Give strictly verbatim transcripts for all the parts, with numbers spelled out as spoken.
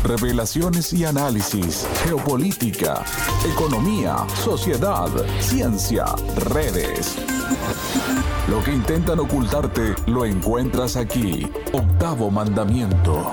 revelaciones y análisis, geopolítica, economía, sociedad, ciencia, redes. Lo que intentan ocultarte lo encuentras aquí. Octavo Mandamiento.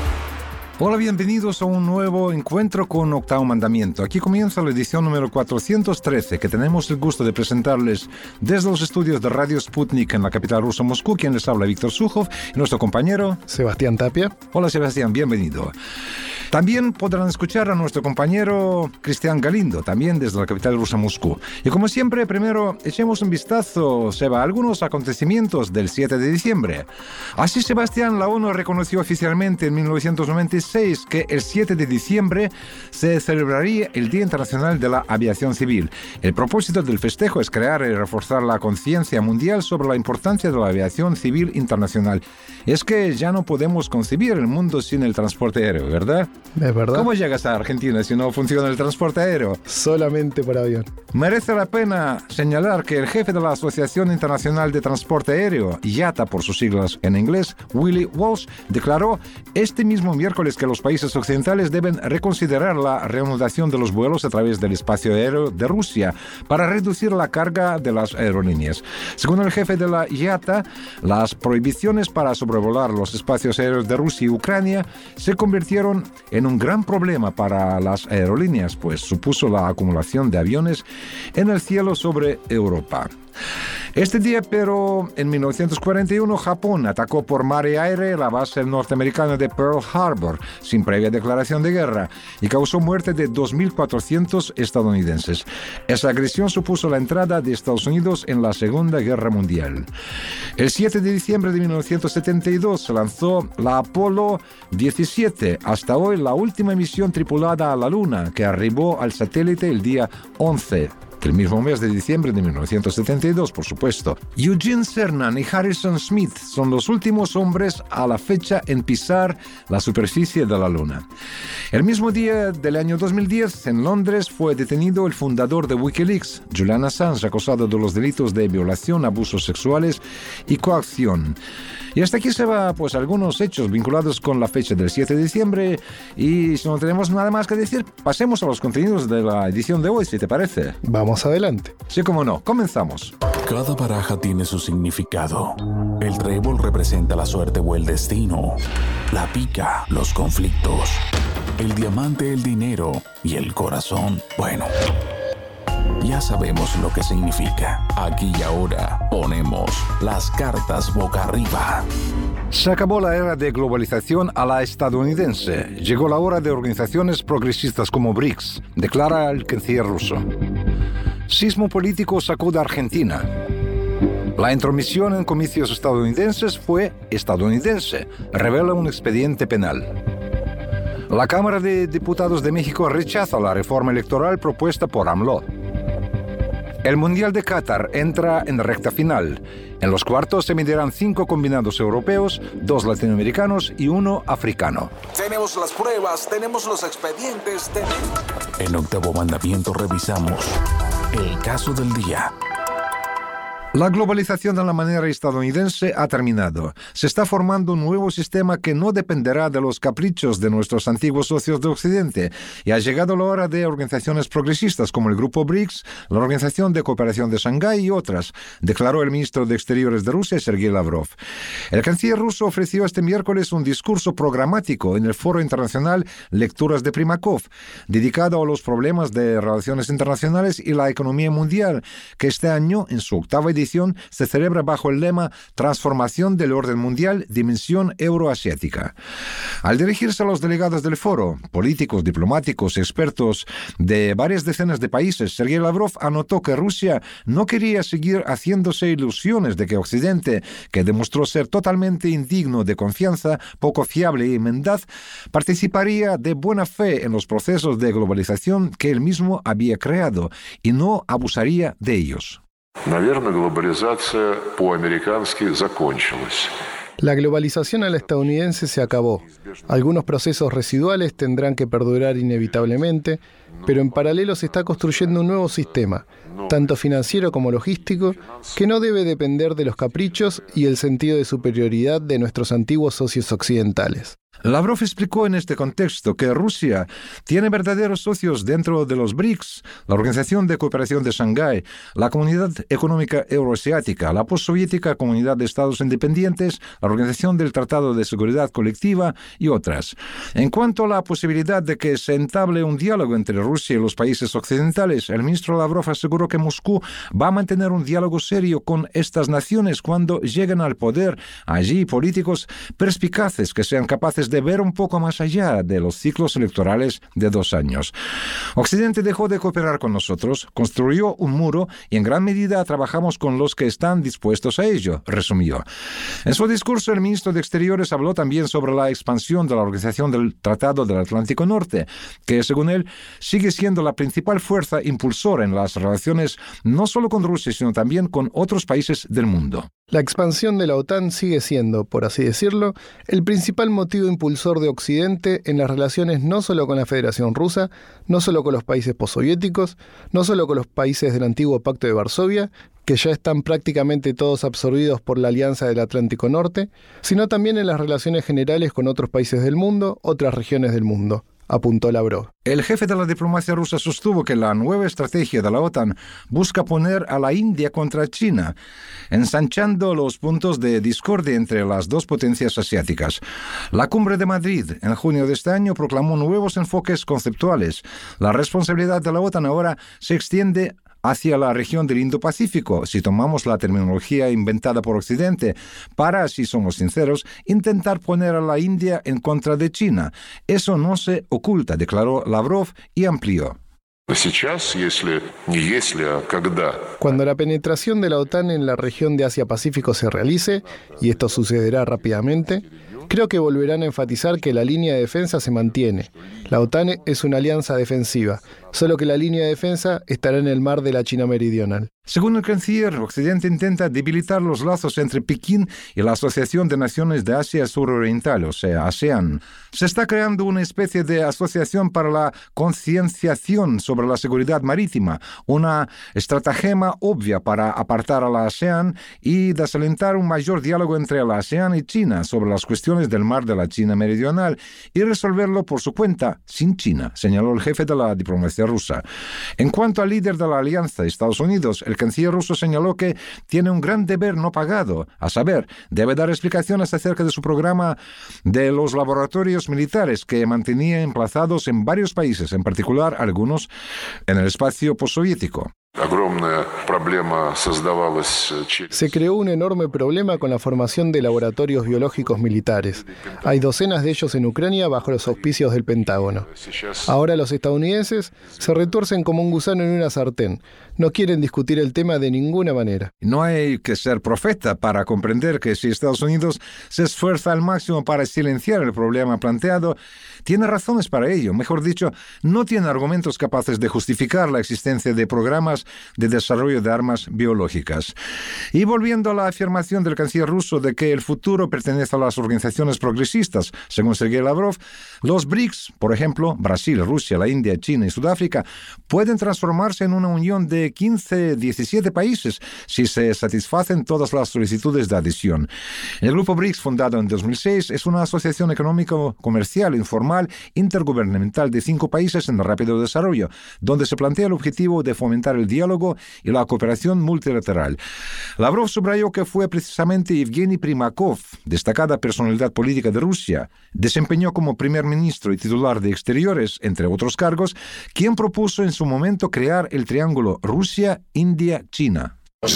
Hola, bienvenidos a un nuevo encuentro con Octavo Mandamiento. Aquí comienza la edición número cuatrocientos trece, que tenemos el gusto de presentarles desde los estudios de Radio Sputnik en la capital rusa, Moscú. Quien les habla, Víctor Sukhov, y nuestro compañero Sebastián Tapia. Hola, Sebastián, bienvenido. También podrán escuchar a nuestro compañero Cristian Galindo, también desde la capital rusa, Moscú. Y como siempre, primero echemos un vistazo, Seba, a algunos acontecimientos del siete de diciembre. Así, Sebastián, la ONU reconoció oficialmente en mil novecientos noventa y seis que el siete de diciembre se celebraría el Día Internacional de la Aviación Civil. El propósito del festejo es crear y reforzar la conciencia mundial sobre la importancia de la aviación civil internacional. Es que ya no podemos concebir el mundo sin el transporte aéreo, ¿verdad? Es verdad. ¿Cómo llegas a Argentina si no funciona el transporte aéreo? Solamente por avión. Merece la pena señalar que el jefe de la Asociación Internacional de Transporte Aéreo, I A T A por sus siglas en inglés, Willie Walsh, declaró este mismo miércoles que los países occidentales deben reconsiderar la reanudación de los vuelos a través del espacio aéreo de Rusia para reducir la carga de las aerolíneas. Según el jefe de la I A T A, las prohibiciones para sobrevolar los espacios aéreos de Rusia y Ucrania se convirtieron en un gran problema para las aerolíneas, pues supuso la acumulación de aviones en el cielo sobre Europa. Este día, pero en mil novecientos cuarenta y uno, Japón atacó por mar y aire la base norteamericana de Pearl Harbor, sin previa declaración de guerra, y causó muerte de dos mil cuatrocientos estadounidenses. Esa agresión supuso la entrada de Estados Unidos en la Segunda Guerra Mundial. El siete de diciembre de mil novecientos setenta y dos se lanzó la Apolo diecisiete, hasta hoy la última misión tripulada a la Luna, que arribó al satélite el día once. El mismo mes de diciembre de mil novecientos setenta y dos, por supuesto. Eugene Cernan y Harrison Smith son los últimos hombres a la fecha en pisar la superficie de la Luna. El mismo día del año dos mil diez, en Londres, fue detenido el fundador de Wikileaks, Julian Assange, acusado de los delitos de violación, abusos sexuales y coacción. Y hasta aquí se va, pues, algunos hechos vinculados con la fecha del siete de diciembre. Y si no tenemos nada más que decir, pasemos a los contenidos de la edición de hoy, si te parece. Vamos adelante. Sí, cómo no. Comenzamos. Cada baraja tiene su significado. El trébol representa la suerte o el destino. La pica, los conflictos. El diamante, el dinero. Y el corazón, bueno, ya sabemos lo que significa. Aquí y ahora ponemos las cartas boca arriba. Se acabó la era de globalización a la estadounidense. Llegó la hora de organizaciones progresistas como BRICS, declara el canciller ruso. Sismo político sacude a Argentina. La intromisión en comicios estadounidenses fue estadounidense, revela un expediente penal. La Cámara de Diputados de México rechaza la reforma electoral propuesta por AMLO. El Mundial de Qatar entra en recta final. En los cuartos se medirán cinco combinados europeos, dos latinoamericanos y uno africano. Tenemos las pruebas, tenemos los expedientes. Tenemos... En Octavo Mandamiento revisamos el caso del día. La globalización de la manera estadounidense ha terminado. Se está formando un nuevo sistema que no dependerá de los caprichos de nuestros antiguos socios de Occidente, y ha llegado la hora de organizaciones progresistas como el Grupo BRICS, la Organización de Cooperación de Shanghái y otras, declaró el ministro de Exteriores de Rusia, Sergei Lavrov. El canciller ruso ofreció este miércoles un discurso programático en el Foro Internacional Lecturas de Primakov, dedicado a los problemas de relaciones internacionales y la economía mundial, que este año, en su octava edición, se celebra bajo el lema Transformación del orden mundial, dimensión euroasiática. Al dirigirse a los delegados del foro, políticos, diplomáticos, expertos de varias decenas de países, Sergei Lavrov anotó que Rusia no quería seguir haciéndose ilusiones de que Occidente, que demostró ser totalmente indigno de confianza, poco fiable y mendaz, participaría de buena fe en los procesos de globalización que él mismo había creado y no abusaría de ellos. Наверное, глобализация по-американски закончилась. La globalización a la estadounidense se acabó. Algunos procesos residuales tendrán que perdurar inevitablemente, pero en paralelo se está construyendo un nuevo sistema, tanto financiero como logístico, que no debe depender de los caprichos y el sentido de superioridad de nuestros antiguos socios occidentales. Lavrov explicó en este contexto que Rusia tiene verdaderos socios dentro de los BRICS, la Organización de Cooperación de Shanghái, la Comunidad Económica Euroasiática, la postsoviética Comunidad de Estados Independientes, la Organización del Tratado de Seguridad Colectiva y otras. En cuanto a la posibilidad de que se entable un diálogo entre Rusia y los países occidentales, el ministro Lavrov aseguró que Moscú va a mantener un diálogo serio con estas naciones cuando lleguen al poder allí políticos perspicaces que sean capaces de ver un poco más allá de los ciclos electorales de dos años. Occidente dejó de cooperar con nosotros, construyó un muro y en gran medida trabajamos con los que están dispuestos a ello, resumió. En su discurso, el ministro de Exteriores habló también sobre la expansión de la Organización del Tratado del Atlántico Norte, que según él sigue siendo la principal fuerza impulsora en las relaciones no solo con Rusia, sino también con otros países del mundo. La expansión de la OTAN sigue siendo, por así decirlo, el principal motivo impulsor de Occidente en las relaciones no solo con la Federación Rusa, no solo con los países postsoviéticos, no solo con los países del antiguo Pacto de Varsovia, que ya están prácticamente todos absorbidos por la Alianza del Atlántico Norte, sino también en las relaciones generales con otros países del mundo, otras regiones del mundo, apuntó Lavrov. El jefe de la diplomacia rusa sostuvo que la nueva estrategia de la OTAN busca poner a la India contra China, ensanchando los puntos de discordia entre las dos potencias asiáticas. La Cumbre de Madrid, en junio de este año, proclamó nuevos enfoques conceptuales. La responsabilidad de la OTAN ahora se extiende hacia la región del Indo-Pacífico, si tomamos la terminología inventada por Occidente, para, si somos sinceros, intentar poner a la India en contra de China. Eso no se oculta, declaró Lavrov y amplió. Cuando la penetración de la OTAN en la región de Asia-Pacífico se realice, y esto sucederá rápidamente, creo que volverán a enfatizar que la línea de defensa se mantiene. La OTAN es una alianza defensiva, solo que la línea de defensa estará en el mar de la China Meridional. Según el canciller, Occidente intenta debilitar los lazos entre Pekín y la Asociación de Naciones de Asia Suroriental, o sea, ASEAN. Se está creando una especie de asociación para la concienciación sobre la seguridad marítima, una estratagema obvia para apartar a la ASEAN y desalentar un mayor diálogo entre la ASEAN y China sobre las cuestiones del mar de la China Meridional y resolverlo por su cuenta, sin China, señaló el jefe de la diplomacia rusa. En cuanto al líder de la alianza, Estados Unidos, el canciller ruso señaló que tiene un gran deber no pagado, a saber, debe dar explicaciones acerca de su programa de los laboratorios militares que mantenía emplazados en varios países, en particular algunos en el espacio postsoviético. Se creó un enorme problema con la formación de laboratorios biológicos militares. Hay docenas de ellos en Ucrania bajo los auspicios del Pentágono. Ahora los estadounidenses se retuercen como un gusano en una sartén. No quieren discutir el tema de ninguna manera. No hay que ser profeta para comprender que si Estados Unidos se esfuerza al máximo para silenciar el problema planteado, tiene razones para ello. Mejor dicho, no tiene argumentos capaces de justificar la existencia de programas de desarrollo de armas biológicas. Y volviendo a la afirmación del canciller ruso de que el futuro pertenece a las organizaciones progresistas, según Sergei Lavrov, los BRICS, por ejemplo, Brasil, Rusia, la India, China y Sudáfrica, pueden transformarse en una unión de quince, diecisiete países si se satisfacen todas las solicitudes de adhesión. El Grupo BRICS, fundado en dos mil seis, es una asociación económico-comercial informal intergubernamental de cinco países en rápido desarrollo, donde se plantea el objetivo de fomentar el diálogo y la cooperación multilateral. Lavrov subrayó que fue precisamente Evgeny Primakov, destacada personalidad política de Rusia, desempeñó como primer ministro y titular de Exteriores, entre otros cargos, quien propuso en su momento crear el triángulo Rusia-India-China.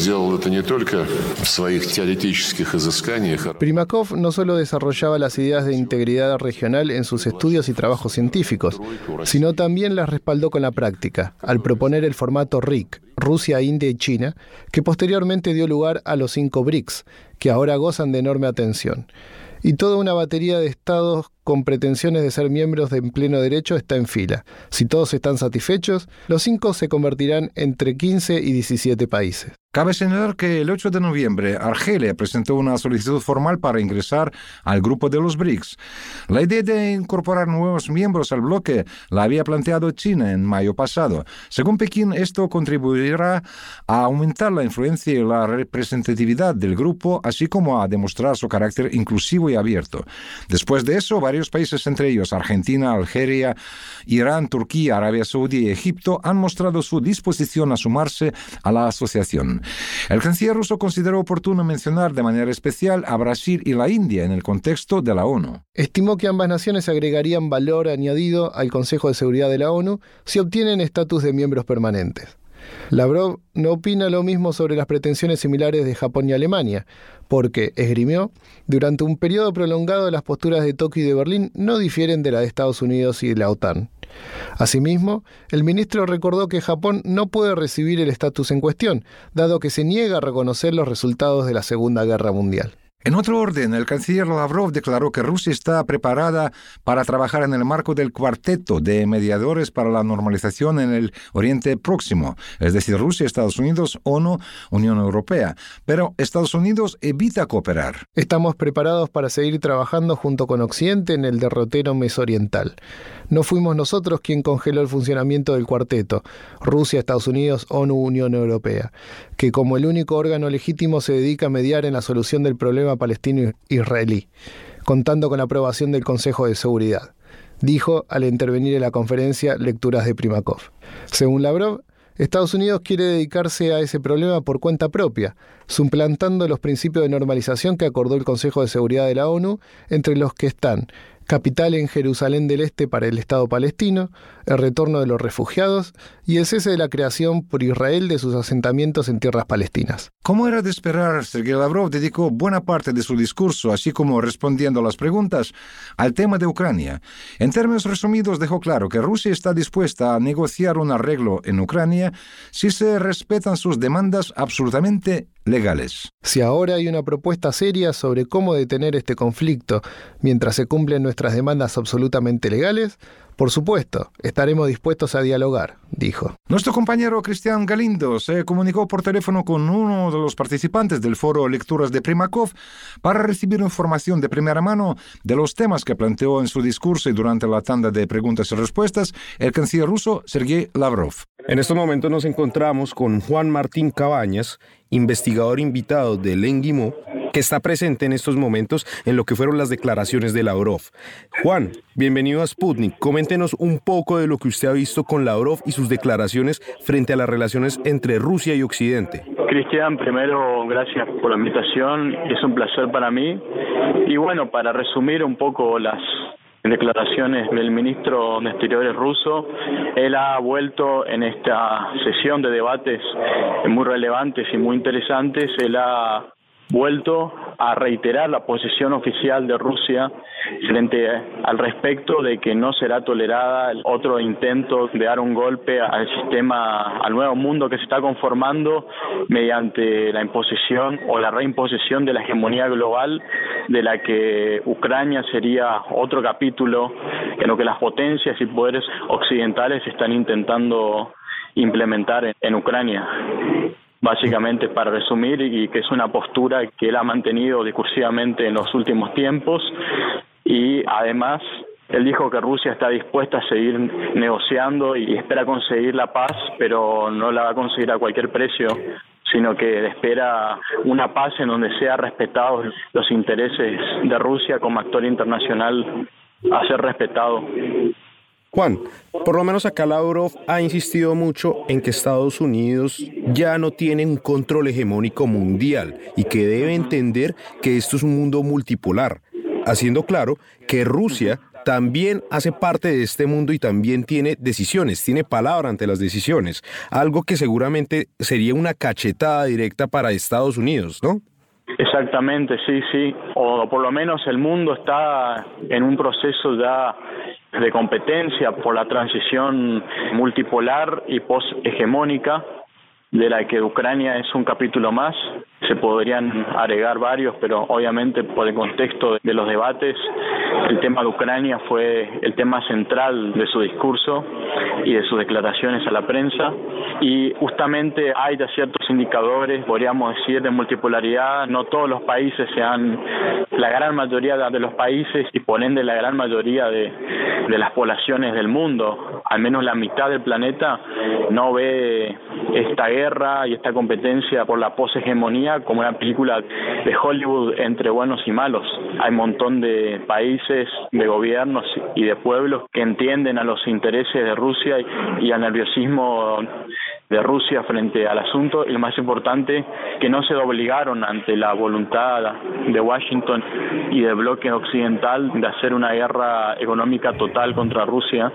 Primakov no solo desarrollaba las ideas de integridad regional en sus estudios y trabajos científicos, sino también las respaldó con la práctica, al proponer el formato R I C, Rusia, India y China, que posteriormente dio lugar a los cinco BRICS, que ahora gozan de enorme atención. Y toda una batería de estados con pretensiones de ser miembros de en pleno derecho está en fila. Si todos están satisfechos, los cinco se convertirán entre quince y diecisiete países. Cabe señalar que el ocho de noviembre Argelia presentó una solicitud formal para ingresar al grupo de los B R I C S. La idea de incorporar nuevos miembros al bloque la había planteado China en mayo pasado. Según Pekín, esto contribuirá a aumentar la influencia y la representatividad del grupo, así como a demostrar su carácter inclusivo y abierto. Después de eso, varios países, entre ellos Argentina, Algeria, Irán, Turquía, Arabia Saudí y Egipto, han mostrado su disposición a sumarse a la asociación. El canciller ruso consideró oportuno mencionar de manera especial a Brasil y la India en el contexto de la ONU. Estimó que ambas naciones agregarían valor añadido al Consejo de Seguridad de la ONU si obtienen estatus de miembros permanentes. Lavrov no opina lo mismo sobre las pretensiones similares de Japón y Alemania, porque, esgrimió, durante un periodo prolongado las posturas de Tokio y de Berlín no difieren de la de Estados Unidos y de la OTAN. Asimismo, el ministro recordó que Japón no puede recibir el estatus en cuestión, dado que se niega a reconocer los resultados de la Segunda Guerra Mundial. En otro orden, el canciller Lavrov declaró que Rusia está preparada para trabajar en el marco del cuarteto de mediadores para la normalización en el Oriente Próximo, es decir, Rusia, Estados Unidos, ONU, Unión Europea. Pero Estados Unidos evita cooperar. Estamos preparados para seguir trabajando junto con Occidente en el derrotero mesoriental. No fuimos nosotros quien congeló el funcionamiento del cuarteto, Rusia, Estados Unidos, ONU, Unión Europea, que como el único órgano legítimo se dedica a mediar en la solución del problema palestino-israelí, contando con la aprobación del Consejo de Seguridad, dijo al intervenir en la conferencia Lecturas de Primakov. Según Lavrov, Estados Unidos quiere dedicarse a ese problema por cuenta propia, suplantando los principios de normalización que acordó el Consejo de Seguridad de la ONU, entre los que están capital en Jerusalén del Este para el Estado palestino, el retorno de los refugiados y el cese de la creación por Israel de sus asentamientos en tierras palestinas. Como era de esperar, Sergei Lavrov dedicó buena parte de su discurso, así como respondiendo a las preguntas, al tema de Ucrania. En términos resumidos, dejó claro que Rusia está dispuesta a negociar un arreglo en Ucrania si se respetan sus demandas absolutamente legales. Si ahora hay una propuesta seria sobre cómo detener este conflicto mientras se cumplen nuestras demandas absolutamente legales, por supuesto, estaremos dispuestos a dialogar, dijo. Nuestro compañero Cristian Galindo se comunicó por teléfono con uno de los participantes del foro Lecturas de Primakov para recibir información de primera mano de los temas que planteó en su discurso y durante la tanda de preguntas y respuestas el canciller ruso Sergei Lavrov. En estos momentos nos encontramos con Juan Martín Cabañas, investigador invitado del ENGIMO, que está presente en estos momentos en lo que fueron las declaraciones de Lavrov. Juan, bienvenido a Sputnik. Coméntenos un poco de lo que usted ha visto con Lavrov y sus declaraciones frente a las relaciones entre Rusia y Occidente. Cristian, primero, gracias por la invitación. Es un placer para mí. Y bueno, para resumir un poco las declaraciones del ministro de Exteriores ruso, él ha vuelto en esta sesión de debates muy relevantes y muy interesantes, él ha vuelto a reiterar la posición oficial de Rusia frente al respecto de que no será tolerada otro intento de dar un golpe al sistema, al nuevo mundo que se está conformando mediante la imposición o la reimposición de la hegemonía global, de la que Ucrania sería otro capítulo en lo que las potencias y poderes occidentales están intentando implementar en, en Ucrania. Básicamente, para resumir, y que es una postura que él ha mantenido discursivamente en los últimos tiempos, y además él dijo que Rusia está dispuesta a seguir negociando y espera conseguir la paz, pero no la va a conseguir a cualquier precio, sino que espera una paz en donde sean respetados los intereses de Rusia como actor internacional a ser respetado. Juan, por lo menos acá Lavrov ha insistido mucho en que Estados Unidos ya no tiene un control hegemónico mundial y que debe entender que esto es un mundo multipolar, haciendo claro que Rusia también hace parte de este mundo y también tiene decisiones, tiene palabra ante las decisiones, algo que seguramente sería una cachetada directa para Estados Unidos, ¿no? Exactamente, sí, sí, o por lo menos el mundo está en un proceso ya de competencia por la transición multipolar y post-hegemónica, de la que Ucrania es un capítulo más. se podrían agregar varios, pero obviamente por el contexto de los debates, el tema de Ucrania fue el tema central de su discurso y de sus declaraciones a la prensa. Y justamente hay ya ciertos indicadores, podríamos decir, de multipolaridad. No todos los países se han, la gran mayoría de los países y por ende la gran mayoría de, de las poblaciones del mundo, al menos la mitad del planeta, no ve esta guerra y esta competencia por la poshegemonía como una película de Hollywood entre buenos y malos. Hay un montón de países, de gobiernos y de pueblos que entienden a los intereses de Rusia y, y al nerviosismo de Rusia frente al asunto, y lo más importante, que no se doblegaron ante la voluntad de Washington y del bloque occidental de hacer una guerra económica total contra Rusia.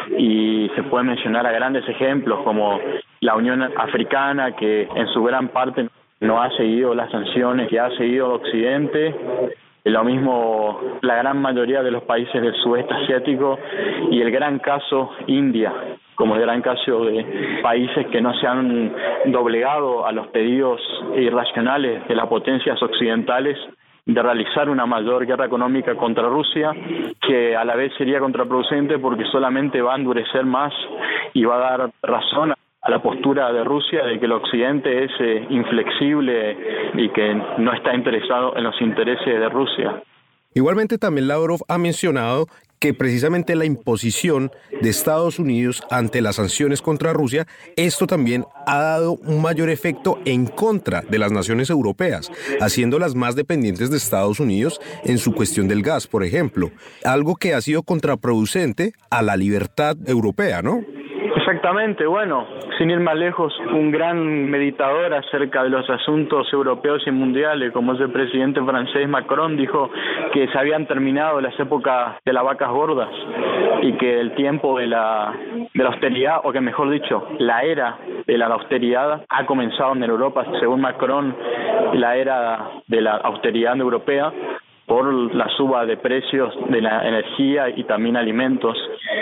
Y se puede mencionar a grandes ejemplos como la Unión Africana, que en su gran parte no ha seguido las sanciones que ha seguido Occidente. Lo mismo la gran mayoría de los países del sudeste asiático, y el gran caso India, como el gran caso de países que no se han doblegado a los pedidos irracionales de las potencias occidentales de realizar una mayor guerra económica contra Rusia, que a la vez sería contraproducente porque solamente va a endurecer más y va a dar razón a la postura de Rusia de que el occidente es eh, inflexible y que no está interesado en los intereses de Rusia. Igualmente también Lavrov ha mencionado que precisamente la imposición de Estados Unidos ante las sanciones contra Rusia, esto también ha dado un mayor efecto en contra de las naciones europeas, haciéndolas más dependientes de Estados Unidos en su cuestión del gas, por ejemplo, algo que ha sido contraproducente a la libertad europea, ¿no? Exactamente, bueno, sin ir más lejos, un gran meditador acerca de los asuntos europeos y mundiales, como es el presidente francés Macron, dijo que se habían terminado las épocas de las vacas gordas y que el tiempo de la, de la austeridad, o que mejor dicho, la era de la austeridad ha comenzado en Europa. Según Macron, la era de la austeridad europea, por la suba de precios de la energía y también alimentos.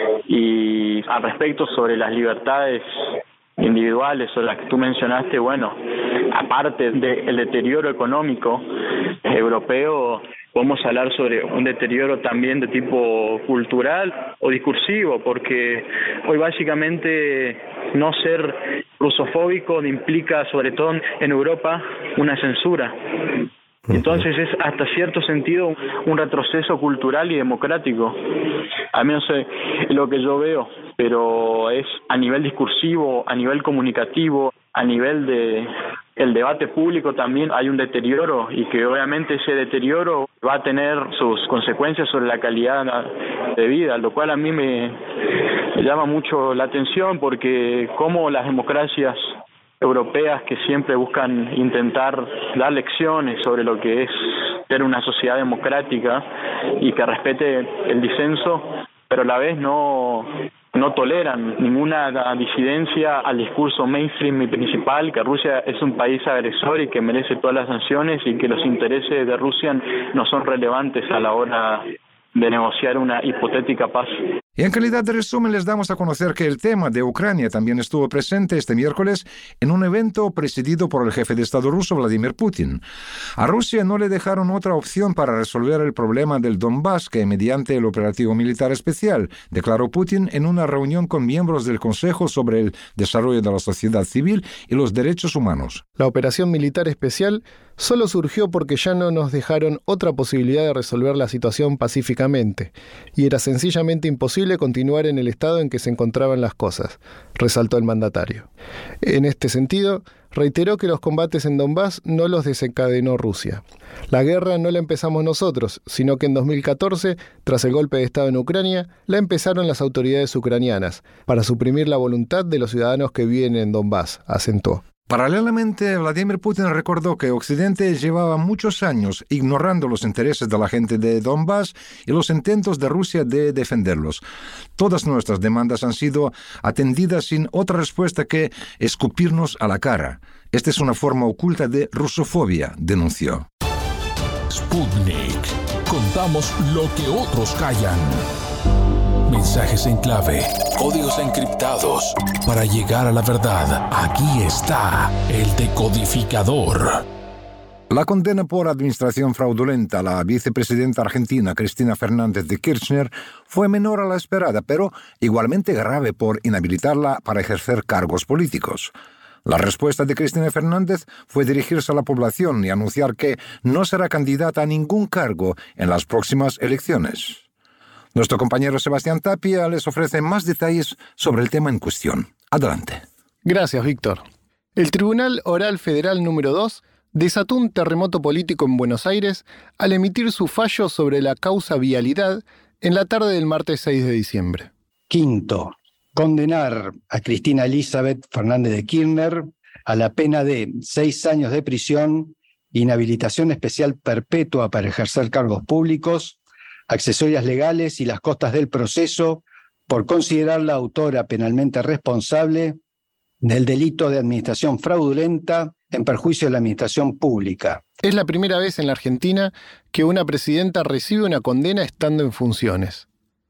Y al respecto sobre las libertades individuales sobre las que tú mencionaste, bueno, aparte del deterioro económico europeo, podemos hablar sobre un deterioro también de tipo cultural o discursivo, porque hoy básicamente no ser rusofóbico implica, sobre todo en Europa, una censura. Entonces es hasta cierto sentido un retroceso cultural y democrático, al menos es lo que yo veo, pero es a nivel discursivo, a nivel comunicativo, a nivel de el debate público también hay un deterioro, y que obviamente ese deterioro va a tener sus consecuencias sobre la calidad de vida, lo cual a mí me, me llama mucho la atención, porque como las democracias europeas que siempre buscan intentar dar lecciones sobre lo que es ser una sociedad democrática y que respete el disenso, pero a la vez no, no toleran ninguna disidencia al discurso mainstream y principal, que Rusia es un país agresor y que merece todas las sanciones y que los intereses de Rusia no son relevantes a la hora de negociar una hipotética paz. Y en calidad de resumen les damos a conocer que el tema de Ucrania también estuvo presente este miércoles en un evento presidido por el jefe de Estado ruso Vladimir Putin. A Rusia no le dejaron otra opción para resolver el problema del Donbass que mediante el operativo militar especial, declaró Putin en una reunión con miembros del Consejo sobre el Desarrollo de la Sociedad Civil y los Derechos Humanos. La operación militar especial solo surgió porque ya no nos dejaron otra posibilidad de resolver la situación pacíficamente, y era sencillamente imposible continuar en el estado en que se encontraban las cosas, resaltó el mandatario. En este sentido, reiteró que los combates en Donbass no los desencadenó Rusia. La guerra no la empezamos nosotros, sino que en dos mil catorce, tras el golpe de Estado en Ucrania, la empezaron las autoridades ucranianas, para suprimir la voluntad de los ciudadanos que viven en Donbass, acentuó. Paralelamente, Vladimir Putin recordó que Occidente llevaba muchos años ignorando los intereses de la gente de Donbass y los intentos de Rusia de defenderlos. Todas nuestras demandas han sido atendidas sin otra respuesta que escupirnos a la cara. Esta es una forma oculta de rusofobia, denunció. Sputnik. Contamos lo que otros callan. Mensajes en clave, códigos encriptados. Para llegar a la verdad, aquí está el decodificador. La condena por administración fraudulenta a la vicepresidenta argentina Cristina Fernández de Kirchner fue menor a la esperada, pero igualmente grave por inhabilitarla para ejercer cargos políticos. La respuesta de Cristina Fernández fue dirigirse a la población y anunciar que no será candidata a ningún cargo en las próximas elecciones. Nuestro compañero Sebastián Tapia les ofrece más detalles sobre el tema en cuestión. Adelante. Gracias, Víctor. El Tribunal Oral Federal número dos desató un terremoto político en Buenos Aires al emitir su fallo sobre la causa vialidad en la tarde del martes seis de diciembre. Quinto, condenar a Cristina Elizabeth Fernández de Kirchner a la pena de seis años de prisión, inhabilitación especial perpetua para ejercer cargos públicos, accesorias legales y las costas del proceso por considerarla autora penalmente responsable del delito de administración fraudulenta en perjuicio de la administración pública. Es la primera vez en la Argentina que una presidenta recibe una condena estando en funciones.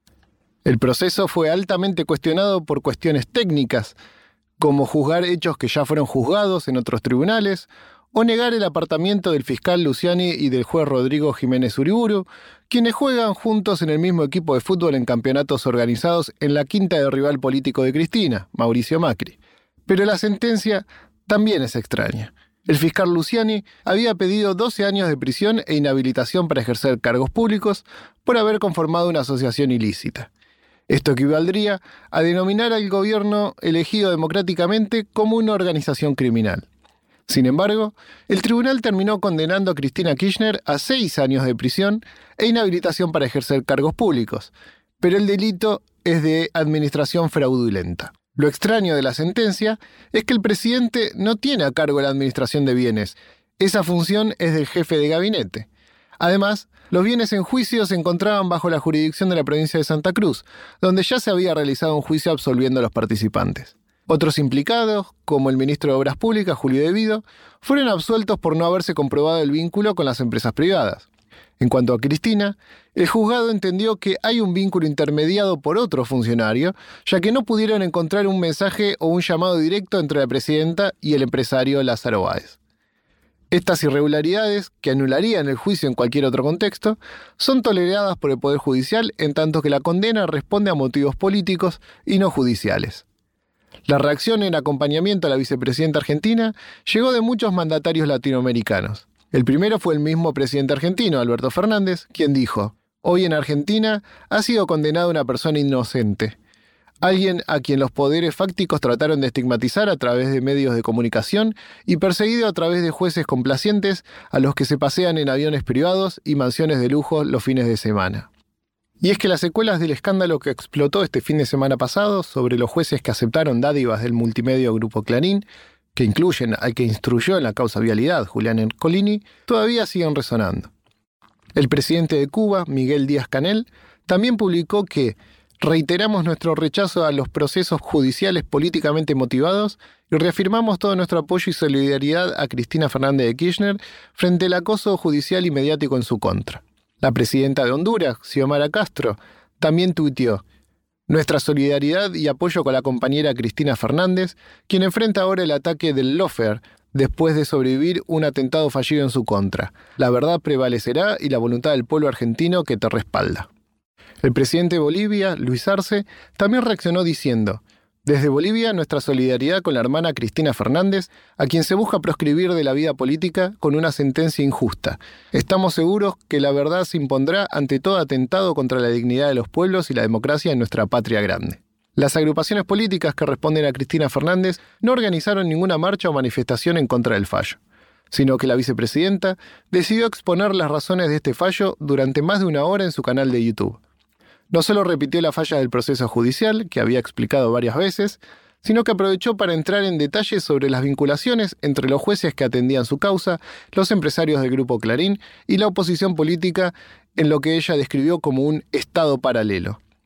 El proceso fue altamente cuestionado por cuestiones técnicas, como juzgar hechos que ya fueron juzgados en otros tribunales, o negar el apartamiento del fiscal Luciani y del juez Rodrigo Jiménez Uriburu, quienes juegan juntos en el mismo equipo de fútbol en campeonatos organizados en la quinta del rival político de Cristina, Mauricio Macri. Pero la sentencia también es extraña. El fiscal Luciani había pedido doce años de prisión e inhabilitación para ejercer cargos públicos por haber conformado una asociación ilícita. Esto equivaldría a denominar al gobierno elegido democráticamente como una organización criminal. Sin embargo, el tribunal terminó condenando a Cristina Kirchner a seis años de prisión e inhabilitación para ejercer cargos públicos, pero el delito es de administración fraudulenta. Lo extraño de la sentencia es que el presidente no tiene a cargo la administración de bienes. Esa función es del jefe de gabinete. Además, los bienes en juicio se encontraban bajo la jurisdicción de la provincia de Santa Cruz, donde ya se había realizado un juicio absolviendo a los participantes. Otros implicados, como el ministro de Obras Públicas, Julio De Vido, fueron absueltos por no haberse comprobado el vínculo con las empresas privadas. En cuanto a Cristina, el juzgado entendió que hay un vínculo intermediado por otro funcionario, ya que no pudieron encontrar un mensaje o un llamado directo entre la presidenta y el empresario Lázaro Báez. Estas irregularidades, que anularían el juicio en cualquier otro contexto, son toleradas por el Poder Judicial en tanto que la condena responde a motivos políticos y no judiciales. La reacción en acompañamiento a la vicepresidenta argentina llegó de muchos mandatarios latinoamericanos. El primero fue el mismo presidente argentino, Alberto Fernández, quien dijo: «Hoy en Argentina ha sido condenada una persona inocente, alguien a quien los poderes fácticos trataron de estigmatizar a través de medios de comunicación y perseguido a través de jueces complacientes a los que se pasean en aviones privados y mansiones de lujo los fines de semana». Y es que las secuelas del escándalo que explotó este fin de semana pasado sobre los jueces que aceptaron dádivas del multimedio Grupo Clarín, que incluyen al que instruyó en la causa vialidad, Julián Ercolini, todavía siguen resonando. El presidente de Cuba, Miguel Díaz-Canel, también publicó que reiteramos nuestro rechazo a los procesos judiciales políticamente motivados y reafirmamos todo nuestro apoyo y solidaridad a Cristina Fernández de Kirchner frente al acoso judicial y mediático en su contra. La presidenta de Honduras, Xiomara Castro, también tuiteó: nuestra solidaridad y apoyo con la compañera Cristina Fernández, quien enfrenta ahora el ataque del lawfare después de sobrevivir un atentado fallido en su contra. La verdad prevalecerá y la voluntad del pueblo argentino que te respalda. El presidente de Bolivia, Luis Arce, también reaccionó diciendo: desde Bolivia, nuestra solidaridad con la hermana Cristina Fernández, a quien se busca proscribir de la vida política con una sentencia injusta. Estamos seguros que la verdad se impondrá ante todo atentado contra la dignidad de los pueblos y la democracia en nuestra patria grande. Las agrupaciones políticas que responden a Cristina Fernández no organizaron ninguna marcha o manifestación en contra del fallo, sino que la vicepresidenta decidió exponer las razones de este fallo durante más de una hora en su canal de YouTube. No solo repitió la falla del proceso judicial, que había explicado varias veces, sino que aprovechó para entrar en detalles sobre las vinculaciones entre los jueces que atendían su causa, los empresarios del Grupo Clarín y la oposición política en lo que ella describió como un estado paralelo.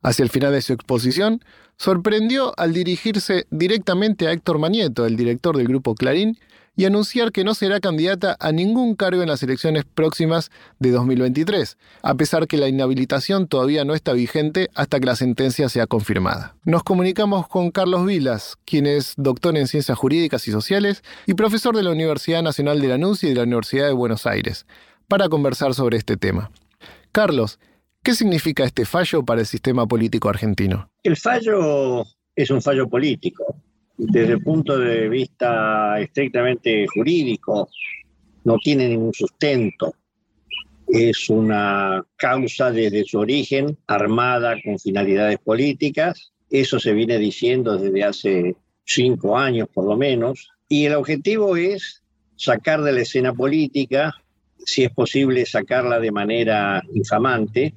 Hacia el final de su exposición, sorprendió al dirigirse directamente a Héctor Manieto, el director del Grupo Clarín, y anunciar que no será candidata a ningún cargo en las elecciones próximas de dos mil veintitrés, a pesar que la inhabilitación todavía no está vigente hasta que la sentencia sea confirmada. Nos comunicamos con Carlos Vilas, quien es doctor en Ciencias Jurídicas y Sociales y profesor de la Universidad Nacional de Lanús y de la Universidad de Buenos Aires, para conversar sobre este tema. Carlos, ¿qué significa este fallo para el sistema político argentino? El fallo es un fallo político. Desde el punto de vista estrictamente jurídico, no tiene ningún sustento. Es una causa desde su origen armada con finalidades políticas. Eso se viene diciendo desde hace cinco años por lo menos. Y el objetivo es sacar de la escena política, si es posible sacarla de manera infamante,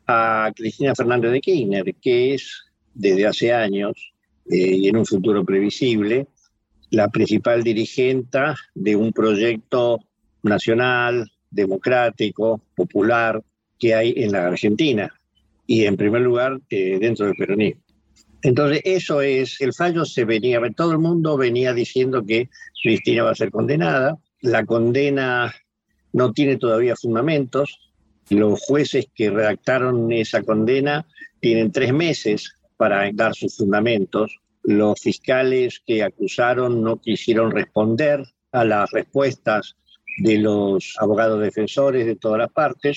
a Cristina Fernández de Kirchner, que es desde hace años eh, y en un futuro previsible la principal dirigente de un proyecto nacional, democrático, popular que hay en la Argentina y en primer lugar eh, dentro del peronismo. Entonces eso es, el fallo se venía, todo el mundo venía diciendo que Cristina va a ser condenada, la condena no tiene todavía fundamentos. Los jueces que redactaron esa condena tienen tres meses para dar sus fundamentos. Los fiscales que acusaron no quisieron responder a las respuestas de los abogados defensores de todas las partes,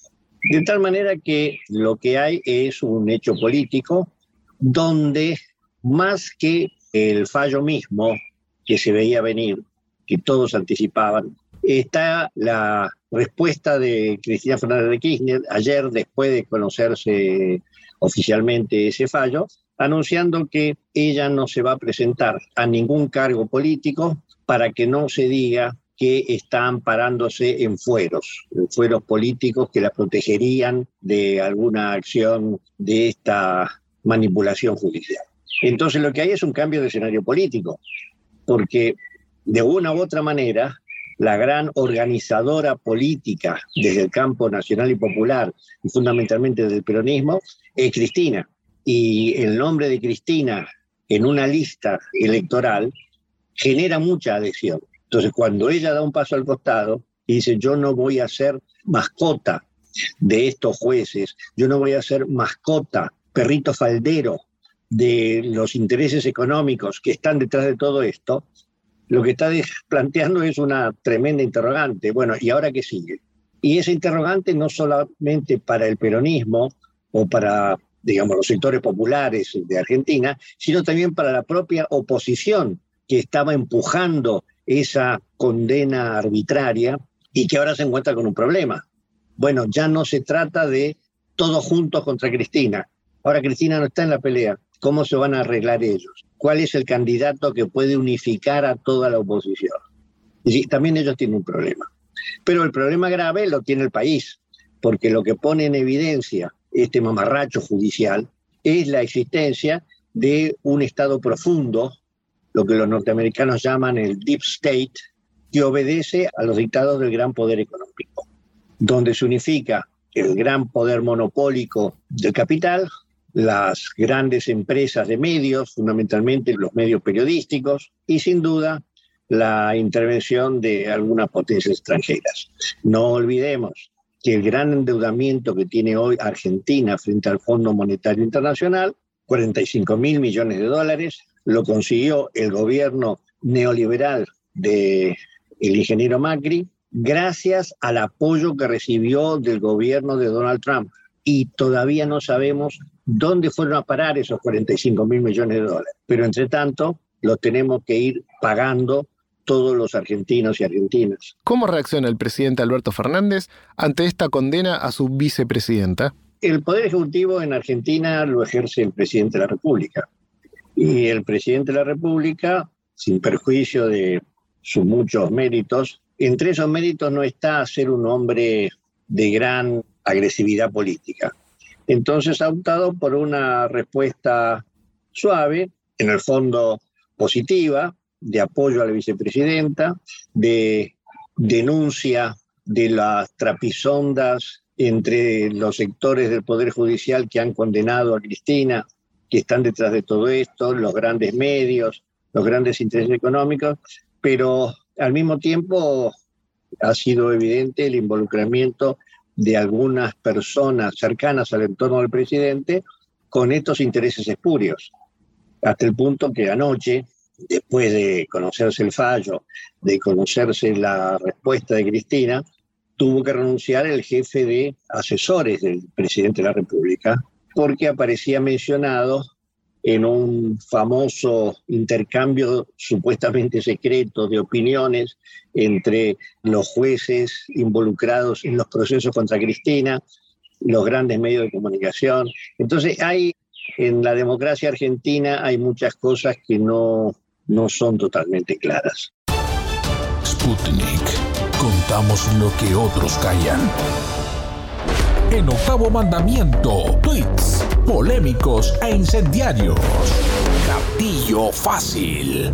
de tal manera que lo que hay es un hecho político donde más que el fallo mismo que se veía venir, que todos anticipaban, está la respuesta de Cristina Fernández de Kirchner ayer, después de conocerse oficialmente ese fallo, anunciando que ella no se va a presentar a ningún cargo político para que no se diga que está amparándose en fueros, en fueros políticos que la protegerían de alguna acción de esta manipulación judicial. Entonces lo que hay es un cambio de escenario político, porque de una u otra manera la gran organizadora política desde el campo nacional y popular, y fundamentalmente del peronismo, es Cristina. Y el nombre de Cristina en una lista electoral genera mucha adhesión. Entonces, cuando ella da un paso al costado y dice, yo no voy a ser mascota de estos jueces, yo no voy a ser mascota, perrito faldero de los intereses económicos que están detrás de todo esto, lo que está planteando es una tremenda interrogante. Bueno, ¿y ahora qué sigue? Y esa interrogante no solamente para el peronismo o para, digamos, los sectores populares de Argentina, sino también para la propia oposición que estaba empujando esa condena arbitraria y que ahora se encuentra con un problema. Bueno, ya no se trata de todos juntos contra Cristina. Ahora Cristina no está en la pelea. ¿Cómo se van a arreglar ellos? ¿Cuál es el candidato que puede unificar a toda la oposición? Y también ellos tienen un problema. Pero el problema grave lo tiene el país, porque lo que pone en evidencia este mamarracho judicial es la existencia de un Estado profundo, lo que los norteamericanos llaman el Deep State, que obedece a los dictados del gran poder económico, donde se unifica el gran poder monopólico del capital, las grandes empresas de medios, fundamentalmente los medios periodísticos, y sin duda la intervención de algunas potencias extranjeras. No olvidemos que el gran endeudamiento que tiene hoy Argentina frente al Fondo Monetario Internacional, cuarenta y cinco mil millones de dólares, lo consiguió el gobierno neoliberal del ingeniero Macri, gracias al apoyo que recibió del gobierno de Donald Trump. Y todavía no sabemos dónde fueron a parar esos cuarenta y cinco mil millones de dólares. Pero entre tanto, lo tenemos que ir pagando todos los argentinos y argentinas. ¿Cómo reacciona el presidente Alberto Fernández ante esta condena a su vicepresidenta? El Poder Ejecutivo en Argentina lo ejerce el presidente de la República. Y el presidente de la República, sin perjuicio de sus muchos méritos, entre esos méritos no está ser un hombre de gran agresividad política. Entonces ha optado por una respuesta suave, en el fondo positiva, de apoyo a la vicepresidenta, de denuncia de las trapisondas entre los sectores del Poder Judicial que han condenado a Cristina, que están detrás de todo esto, los grandes medios, los grandes intereses económicos, pero al mismo tiempo ha sido evidente el involucramiento de algunas personas cercanas al entorno del presidente con estos intereses espurios, hasta el punto que anoche, después de conocerse el fallo, de conocerse la respuesta de Cristina, tuvo que renunciar el jefe de asesores del presidente de la República, porque aparecía mencionado en un famoso intercambio supuestamente secreto de opiniones entre los jueces involucrados en los procesos contra Cristina, los grandes medios de comunicación. Entonces hay, en la democracia argentina hay muchas cosas que no, no son totalmente claras. Sputnik. Contamos lo que otros callan. En Octavo Mandamiento, tweets polémicos e incendiarios. Gatillo fácil.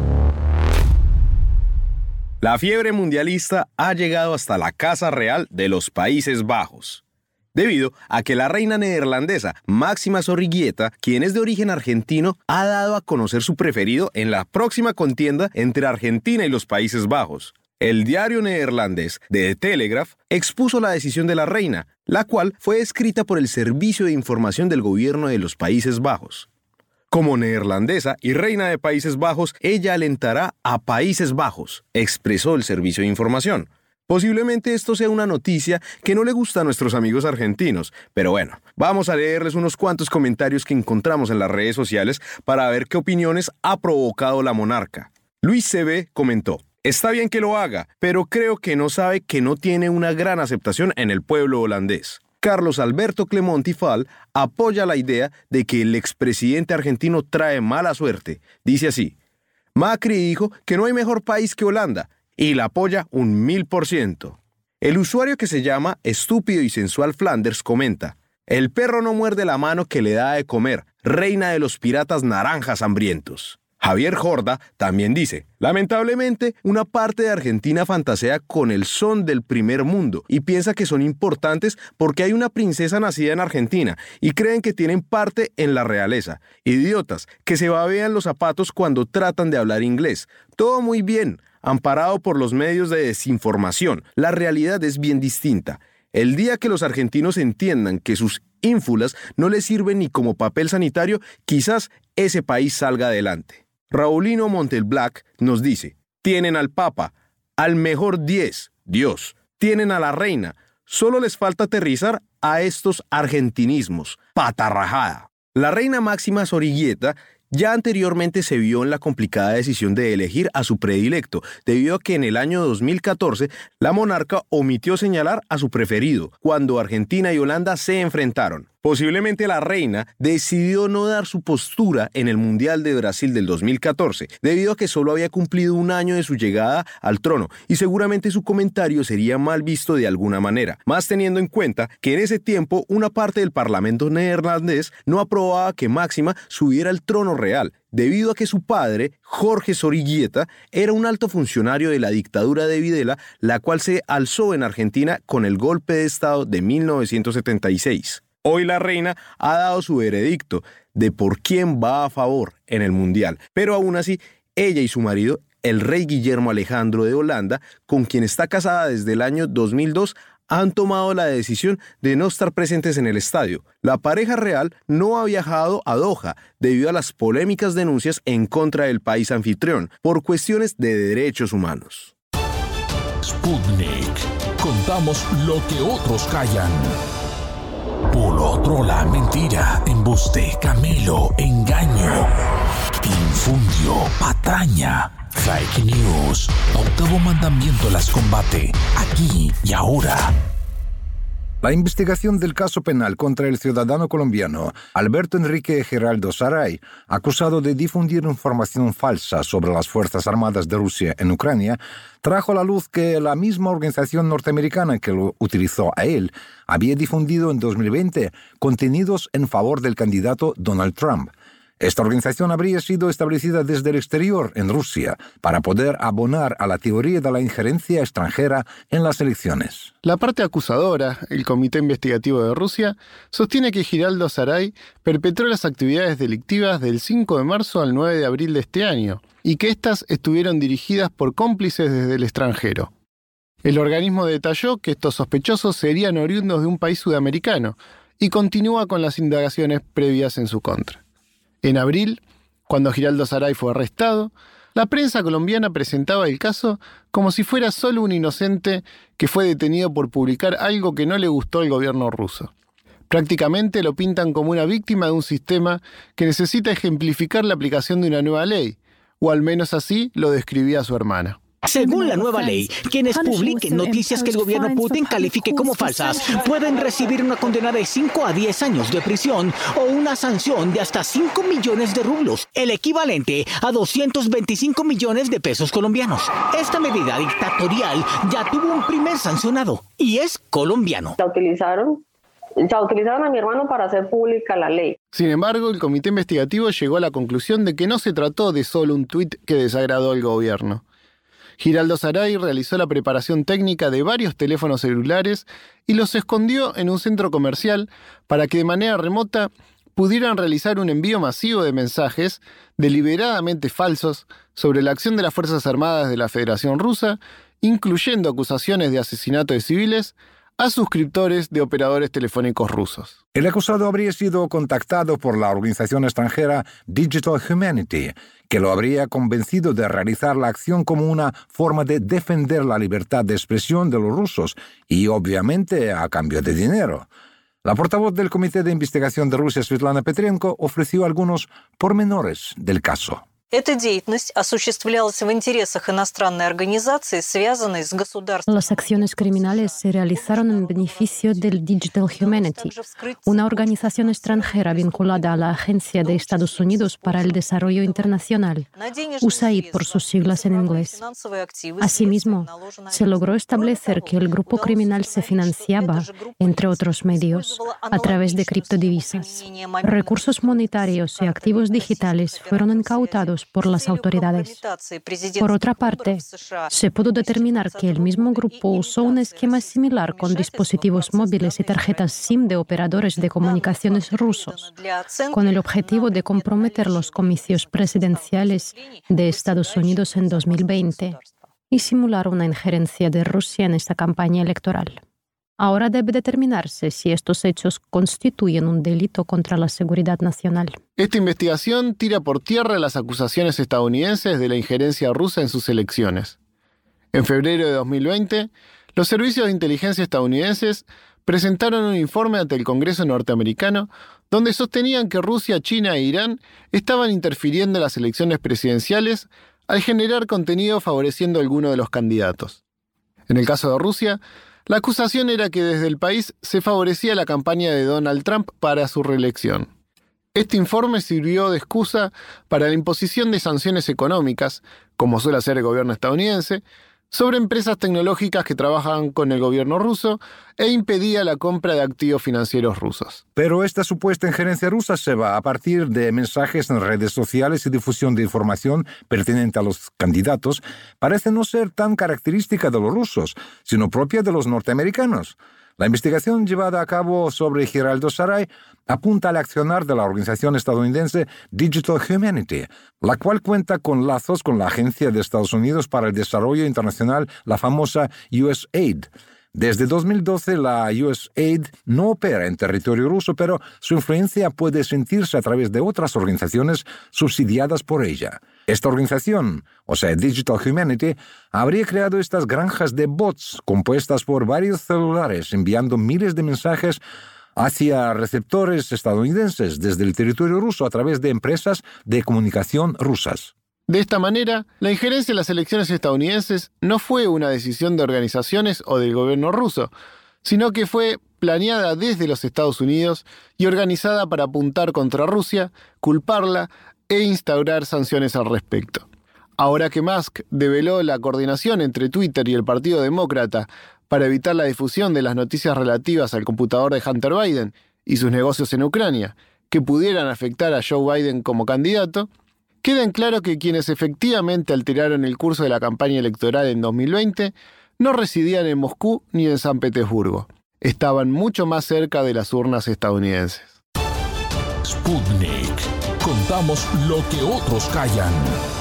La fiebre mundialista ha llegado hasta la Casa Real de los Países Bajos, debido a que la reina neerlandesa Máxima Zorriguieta, quien es de origen argentino, ha dado a conocer su preferido en la próxima contienda entre Argentina y los Países Bajos. El diario neerlandés The Telegraph expuso la decisión de la reina, la cual fue escrita por el Servicio de Información del Gobierno de los Países Bajos. Como neerlandesa y reina de Países Bajos, ella alentará a Países Bajos, expresó el Servicio de Información. Posiblemente esto sea una noticia que no le gusta a nuestros amigos argentinos, pero bueno, vamos a leerles unos cuantos comentarios que encontramos en las redes sociales para ver qué opiniones ha provocado la monarca. Luis C B comentó: está bien que lo haga, pero creo que no sabe que no tiene una gran aceptación en el pueblo holandés. Carlos Alberto Clemonti Fall apoya la idea de que el expresidente argentino trae mala suerte. Dice así: Macri dijo que no hay mejor país que Holanda, y la apoya un mil por ciento. El usuario, que se llama Estúpido y Sensual Flanders, comenta: el perro no muerde la mano que le da de comer, reina de los piratas naranjas hambrientos. Javier Jorda también dice: lamentablemente, una parte de Argentina fantasea con el son del primer mundo y piensa que son importantes porque hay una princesa nacida en Argentina y creen que tienen parte en la realeza. Idiotas, que se babean los zapatos cuando tratan de hablar inglés. Todo muy bien, amparado por los medios de desinformación. La realidad es bien distinta. El día que los argentinos entiendan que sus ínfulas no les sirven ni como papel sanitario, quizás ese país salga adelante. Raulino Montelblac nos dice: tienen al Papa, al mejor diez, Dios, tienen a la reina, solo les falta aterrizar a estos argentinismos, patarrajada. La reina Máxima Zorriguieta ya anteriormente se vio en la complicada decisión de elegir a su predilecto, debido a que en el año dos mil catorce la monarca omitió señalar a su preferido, cuando Argentina y Holanda se enfrentaron. Posiblemente la reina decidió no dar su postura en el Mundial de Brasil del dos mil catorce, debido a que solo había cumplido un año de su llegada al trono, y seguramente su comentario sería mal visto de alguna manera, más teniendo en cuenta que en ese tiempo una parte del parlamento neerlandés no aprobaba que Máxima subiera al trono real, debido a que su padre, Jorge Zorriguieta, era un alto funcionario de la dictadura de Videla, la cual se alzó en Argentina con el golpe de Estado de mil novecientos setenta y seis. Hoy la reina ha dado su veredicto de por quién va a favor en el Mundial, pero aún así, ella y su marido, el rey Guillermo Alejandro de Holanda, con quien está casada desde el año dos mil dos, han tomado la decisión de no estar presentes en el estadio. La pareja real no ha viajado a Doha debido a las polémicas denuncias en contra del país anfitrión por cuestiones de derechos humanos. Sputnik. Contamos lo que otros callan. Puro, trola, mentira, embuste, camelo, engaño, infundio, patraña, fake news. Octavo Mandamiento las combate, aquí y ahora. La investigación del caso penal contra el ciudadano colombiano Alberto Enrique Geraldo Saray, acusado de difundir información falsa sobre las Fuerzas Armadas de Rusia en Ucrania, trajo a la luz que la misma organización norteamericana que lo utilizó a él había difundido en dos mil veinte contenidos en favor del candidato Donald Trump. Esta organización habría sido establecida desde el exterior en Rusia para poder abonar a la teoría de la injerencia extranjera en las elecciones. La parte acusadora, el Comité Investigativo de Rusia, sostiene que Giraldo Saray perpetró las actividades delictivas del cinco de marzo al nueve de abril de este año y que éstas estuvieron dirigidas por cómplices desde el extranjero. El organismo detalló que estos sospechosos serían oriundos de un país sudamericano y continúa con las indagaciones previas en su contra. En abril, cuando Giraldo Saray fue arrestado, la prensa colombiana presentaba el caso como si fuera solo un inocente que fue detenido por publicar algo que no le gustó al gobierno ruso. Prácticamente lo pintan como una víctima de un sistema que necesita ejemplificar la aplicación de una nueva ley, o al menos así lo describía su hermana. Según la nueva ley, quienes publiquen noticias que el gobierno Putin califique como falsas pueden recibir una condena de cinco a diez años de prisión o una sanción de hasta cinco millones de rublos, el equivalente a doscientos veinticinco millones de pesos colombianos. Esta medida dictatorial ya tuvo un primer sancionado y es colombiano. La utilizaron, ya utilizaron a mi hermano para hacer pública la ley. Sin embargo, el comité investigativo llegó a la conclusión de que no se trató de solo un tuit que desagradó al gobierno. Giraldo Saray realizó la preparación técnica de varios teléfonos celulares y los escondió en un centro comercial para que de manera remota pudieran realizar un envío masivo de mensajes deliberadamente falsos sobre la acción de las Fuerzas Armadas de la Federación Rusa, incluyendo acusaciones de asesinato de civiles, a suscriptores de operadores telefónicos rusos. El acusado habría sido contactado por la organización extranjera Digital Humanity, que lo habría convencido de realizar la acción como una forma de defender la libertad de expresión de los rusos y, obviamente, a cambio de dinero. La portavoz del Comité de Investigación de Rusia, Svetlana Petrenko, ofreció algunos pormenores del caso. Las acciones criminales se realizaron en beneficio del Digital Humanity, una organización extranjera vinculada a la Agencia de Estados Unidos para el Desarrollo Internacional, U S A I D por sus siglas en inglés. Asimismo, se logró establecer que el grupo criminal se financiaba, entre otros medios, a través de criptodivisas. Recursos monetarios y activos digitales fueron incautados por las autoridades. Por otra parte, se pudo determinar que el mismo grupo usó un esquema similar con dispositivos móviles y tarjetas SIM de operadores de comunicaciones rusos, con el objetivo de comprometer los comicios presidenciales de Estados Unidos en dos mil veinte y simular una injerencia de Rusia en esta campaña electoral. Ahora debe determinarse si estos hechos constituyen un delito contra la seguridad nacional. Esta investigación tira por tierra las acusaciones estadounidenses de la injerencia rusa en sus elecciones. En febrero de dos mil veinte, los servicios de inteligencia estadounidenses presentaron un informe ante el Congreso norteamericano donde sostenían que Rusia, China e Irán estaban interfiriendo en las elecciones presidenciales al generar contenido favoreciendo a alguno de los candidatos. En el caso de Rusia, la acusación era que desde el país se favorecía la campaña de Donald Trump para su reelección. Este informe sirvió de excusa para la imposición de sanciones económicas, como suele hacer el gobierno estadounidense, sobre empresas tecnológicas que trabajan con el gobierno ruso e impedía la compra de activos financieros rusos. Pero esta supuesta injerencia rusa se va a partir de mensajes en redes sociales y difusión de información pertinente a los candidatos, parece no ser tan característica de los rusos, sino propia de los norteamericanos. La investigación llevada a cabo sobre Giraldo Saray apunta al accionar de la organización estadounidense Digital Humanity, la cual cuenta con lazos con la Agencia de Estados Unidos para el Desarrollo Internacional, la famosa U S A I D. Desde dos mil doce, la U S A I D no opera en territorio ruso, pero su influencia puede sentirse a través de otras organizaciones subsidiadas por ella. Esta organización, o sea, Digital Humanity, habría creado estas granjas de bots compuestas por varios celulares enviando miles de mensajes hacia receptores estadounidenses desde el territorio ruso a través de empresas de comunicación rusas. De esta manera, la injerencia en las elecciones estadounidenses no fue una decisión de organizaciones o del gobierno ruso, sino que fue planeada desde los Estados Unidos y organizada para apuntar contra Rusia, culparla e instaurar sanciones al respecto. Ahora que Musk develó la coordinación entre Twitter y el Partido Demócrata para evitar la difusión de las noticias relativas al computador de Hunter Biden y sus negocios en Ucrania, que pudieran afectar a Joe Biden como candidato, queda en claro que quienes efectivamente alteraron el curso de la campaña electoral en dos mil veinte no residían en Moscú ni en San Petersburgo. Estaban mucho más cerca de las urnas estadounidenses. Sputnik. Contamos lo que otros callan.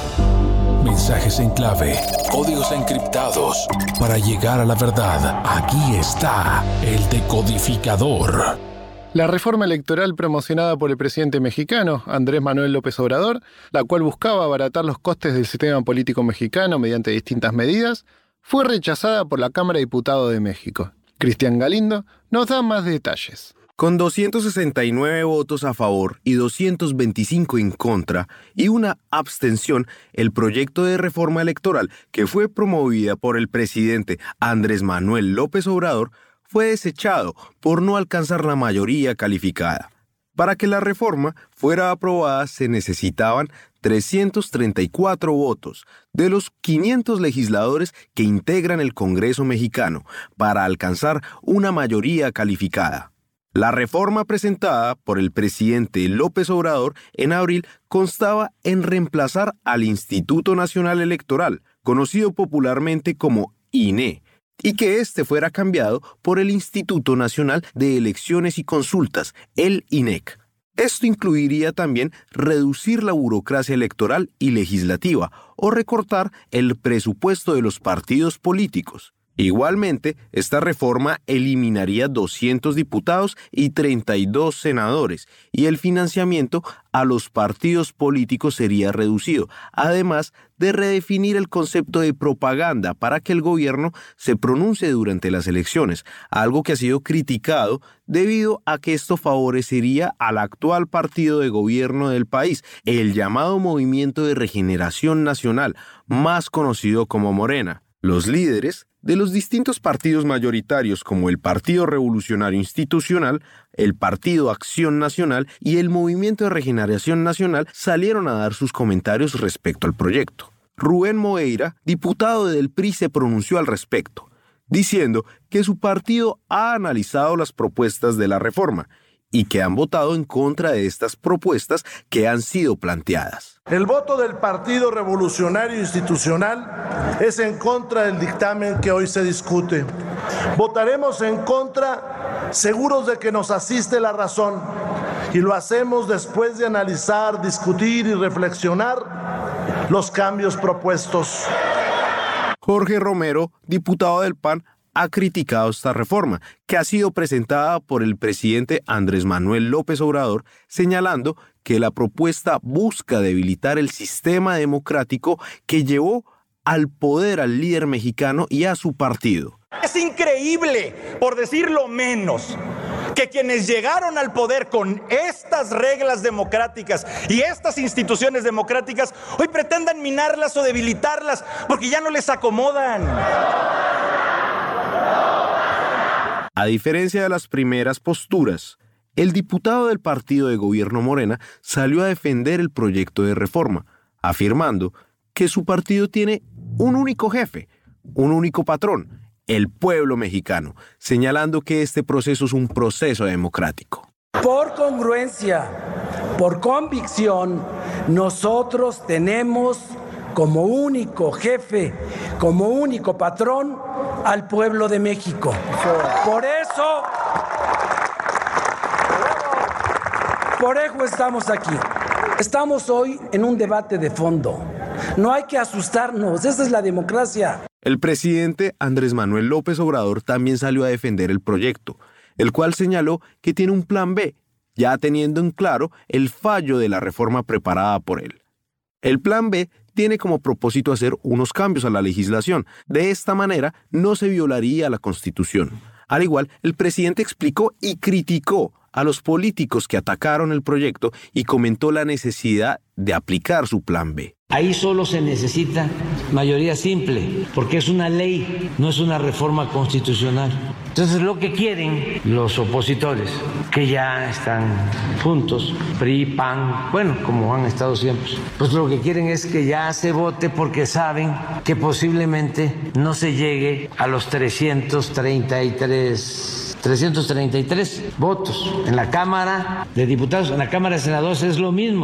Mensajes en clave, códigos encriptados. Para llegar a la verdad, aquí está el decodificador. La reforma electoral promocionada por el presidente mexicano, Andrés Manuel López Obrador, la cual buscaba abaratar los costes del sistema político mexicano mediante distintas medidas, fue rechazada por la Cámara de Diputados de México. Cristian Galindo nos da más detalles. Con doscientos sesenta y nueve votos a favor y doscientos veinticinco en contra y una abstención, el proyecto de reforma electoral que fue promovida por el presidente Andrés Manuel López Obrador fue desechado por no alcanzar la mayoría calificada. Para que la reforma fuera aprobada se necesitaban trescientos treinta y cuatro votos de los quinientos legisladores que integran el Congreso mexicano para alcanzar una mayoría calificada. La reforma presentada por el presidente López Obrador en abril constaba en reemplazar al Instituto Nacional Electoral, conocido popularmente como I N E, y que éste fuera cambiado por el Instituto Nacional de Elecciones y Consultas, el I N E C. Esto incluiría también reducir la burocracia electoral y legislativa o recortar el presupuesto de los partidos políticos. Igualmente, esta reforma eliminaría doscientos diputados y treinta y dos senadores, y el financiamiento a los partidos políticos sería reducido, además de redefinir el concepto de propaganda para que el gobierno se pronuncie durante las elecciones, algo que ha sido criticado debido a que esto favorecería al actual partido de gobierno del país, el llamado Movimiento de Regeneración Nacional, más conocido como Morena. Los líderes de los distintos partidos mayoritarios como el Partido Revolucionario Institucional, el Partido Acción Nacional y el Movimiento de Regeneración Nacional salieron a dar sus comentarios respecto al proyecto. Rubén Moreira, diputado del P R I, se pronunció al respecto, diciendo que su partido ha analizado las propuestas de la reforma y que han votado en contra de estas propuestas que han sido planteadas. El voto del Partido Revolucionario Institucional es en contra del dictamen que hoy se discute. Votaremos en contra seguros de que nos asiste la razón y lo hacemos después de analizar, discutir y reflexionar los cambios propuestos. Jorge Romero, diputado del P A N, ha criticado esta reforma, que ha sido presentada por el presidente Andrés Manuel López Obrador, señalando que la propuesta busca debilitar el sistema democrático que llevó al poder al líder mexicano y a su partido. Es increíble, por decirlo menos, que quienes llegaron al poder con estas reglas democráticas y estas instituciones democráticas hoy pretendan minarlas o debilitarlas porque ya no les acomodan. A diferencia de las primeras posturas, el diputado del partido de gobierno Morena salió a defender el proyecto de reforma, afirmando que su partido tiene un único jefe, un único patrón, el pueblo mexicano, señalando que este proceso es un proceso democrático. Por congruencia, por convicción, nosotros tenemos como único jefe, como único patrón al pueblo de México. Por eso, por eso estamos aquí. Estamos hoy en un debate de fondo. No hay que asustarnos, esa es la democracia. El presidente Andrés Manuel López Obrador también salió a defender el proyecto, el cual señaló que tiene un plan B, ya teniendo en claro el fallo de la reforma preparada por él. El plan B tiene como propósito hacer unos cambios a la legislación. De esta manera no se violaría la Constitución. Al igual, el presidente explicó y criticó a los políticos que atacaron el proyecto y comentó la necesidad de aplicar su plan B. Ahí solo se necesita mayoría simple, porque es una ley, no es una reforma constitucional. Entonces lo que quieren los opositores, que ya están juntos, P R I, P A N, bueno, como han estado siempre, pues lo que quieren es que ya se vote porque saben que posiblemente no se llegue a los trescientos treinta y tres trescientos treinta y tres votos. En la Cámara de Diputados, en la Cámara de Senadores es lo mismo.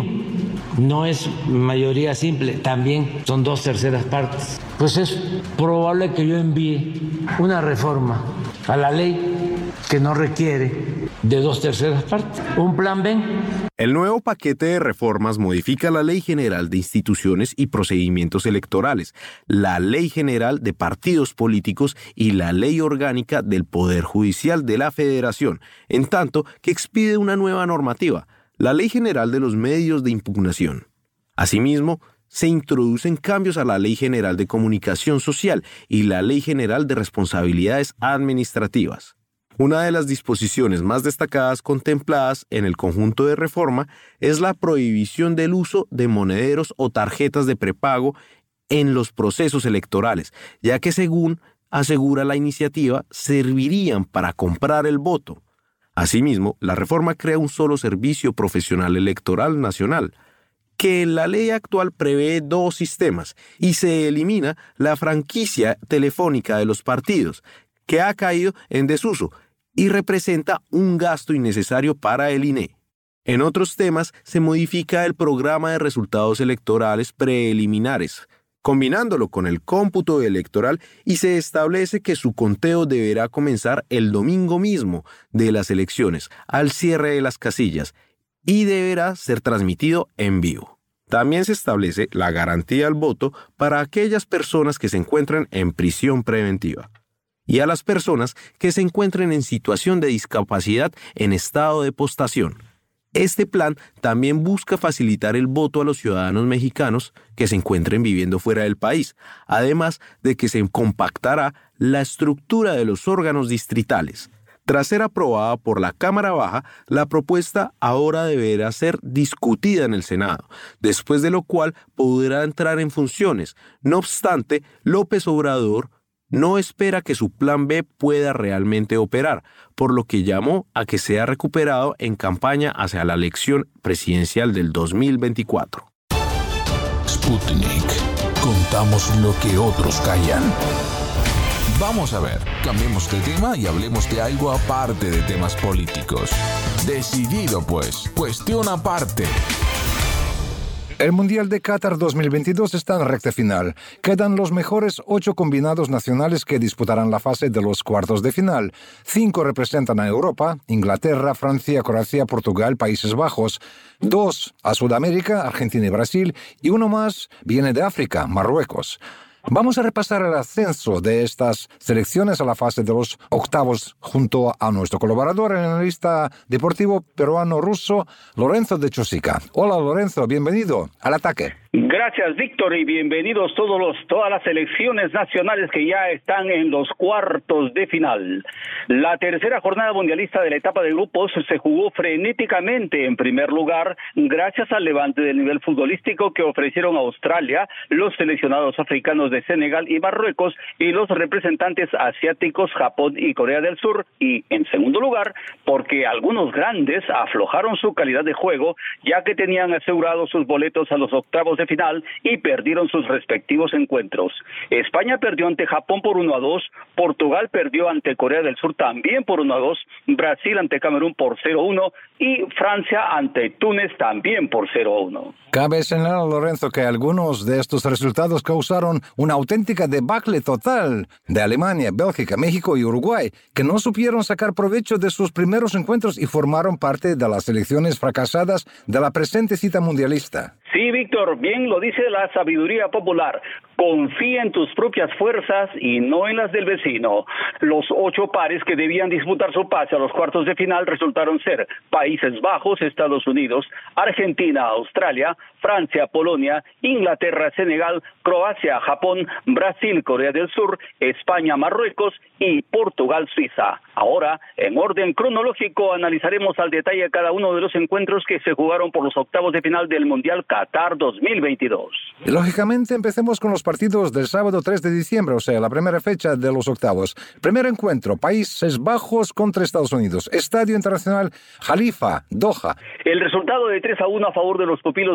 No es mayoría simple, también son dos terceras partes. Pues es probable que yo envíe una reforma a la ley que no requiere de dos terceras partes. Un plan B. El nuevo paquete de reformas modifica la Ley General de Instituciones y Procedimientos Electorales, la Ley General de Partidos Políticos y la Ley Orgánica del Poder Judicial de la Federación, en tanto que expide una nueva normativa, la Ley General de los Medios de Impugnación. Asimismo, se introducen cambios a la Ley General de Comunicación Social y la Ley General de Responsabilidades Administrativas. Una de las disposiciones más destacadas contempladas en el conjunto de reforma es la prohibición del uso de monederos o tarjetas de prepago en los procesos electorales, ya que según asegura la iniciativa, servirían para comprar el voto. Asimismo, la reforma crea un solo servicio profesional electoral nacional, que en la ley actual prevé dos sistemas, y se elimina la franquicia telefónica de los partidos, que ha caído en desuso, y representa un gasto innecesario para el I N E. En otros temas, se modifica el programa de resultados electorales preliminares, combinándolo con el cómputo electoral, y se establece que su conteo deberá comenzar el domingo mismo de las elecciones, al cierre de las casillas, y deberá ser transmitido en vivo. También se establece la garantía al voto para aquellas personas que se encuentran en prisión preventiva y a las personas que se encuentren en situación de discapacidad en estado de postación. Este plan también busca facilitar el voto a los ciudadanos mexicanos que se encuentren viviendo fuera del país, además de que se compactará la estructura de los órganos distritales. Tras ser aprobada por la Cámara Baja, la propuesta ahora deberá ser discutida en el Senado, después de lo cual podrá entrar en funciones. No obstante, López Obrador no espera que su plan B pueda realmente operar, por lo que llamó a que sea recuperado en campaña hacia la elección presidencial del dos mil veinticuatro. Sputnik. Contamos lo que otros callan. Vamos a ver, cambiemos de tema y hablemos de algo aparte de temas políticos. Decidido pues, cuestión aparte. El Mundial de Qatar dos mil veintidós está en recta final. Quedan los mejores ocho combinados nacionales que disputarán la fase de los cuartos de final. Cinco representan a Europa: Inglaterra, Francia, Croacia, Portugal, Países Bajos. Dos a Sudamérica, Argentina y Brasil. Y uno más viene de África, Marruecos. Vamos a repasar el ascenso de estas selecciones a la fase de los octavos junto a nuestro colaborador, el analista deportivo peruano-ruso, Lorenzo de Chosica. Hola Lorenzo, bienvenido al ataque. Gracias, Víctor, y bienvenidos todos los, todas las selecciones nacionales que ya están en los cuartos de final. La tercera jornada mundialista de la etapa de grupos se jugó frenéticamente en primer lugar gracias al levante del nivel futbolístico que ofrecieron Australia, los seleccionados africanos de Senegal y Marruecos y los representantes asiáticos Japón y Corea del Sur, y en segundo lugar porque algunos grandes aflojaron su calidad de juego ya que tenían asegurados sus boletos a los octavos de final y perdieron sus respectivos encuentros. España perdió ante Japón por uno a dos, Portugal perdió ante Corea del Sur también por uno a dos, Brasil ante Camerún por cero a uno y Francia ante Túnez también por cero a uno. Cabe señalar, Lorenzo, que algunos de estos resultados causaron una auténtica debacle total de Alemania, Bélgica, México y Uruguay, que no supieron sacar provecho de sus primeros encuentros y formaron parte de las selecciones fracasadas de la presente cita mundialista. Sí, Víctor, bien lo dice la sabiduría popular. Confía en tus propias fuerzas y no en las del vecino. Los ocho pares que debían disputar su pase a los cuartos de final resultaron ser Países Bajos, Estados Unidos, Argentina, Australia, Francia, Polonia, Inglaterra, Senegal, Croacia, Japón, Brasil, Corea del Sur, España, Marruecos y Portugal, Suiza. Ahora, en orden cronológico, analizaremos al detalle cada uno de los encuentros que se jugaron por los octavos de final del Mundial Qatar dos mil veintidós. Lógicamente, empecemos con los partidos del sábado tres de diciembre, o sea, la primera fecha de los octavos. Primer encuentro, Países Bajos contra Estados Unidos. Estadio Internacional Jalifa, Doha. El resultado de tres a uno a favor de los pupilos de Louis Van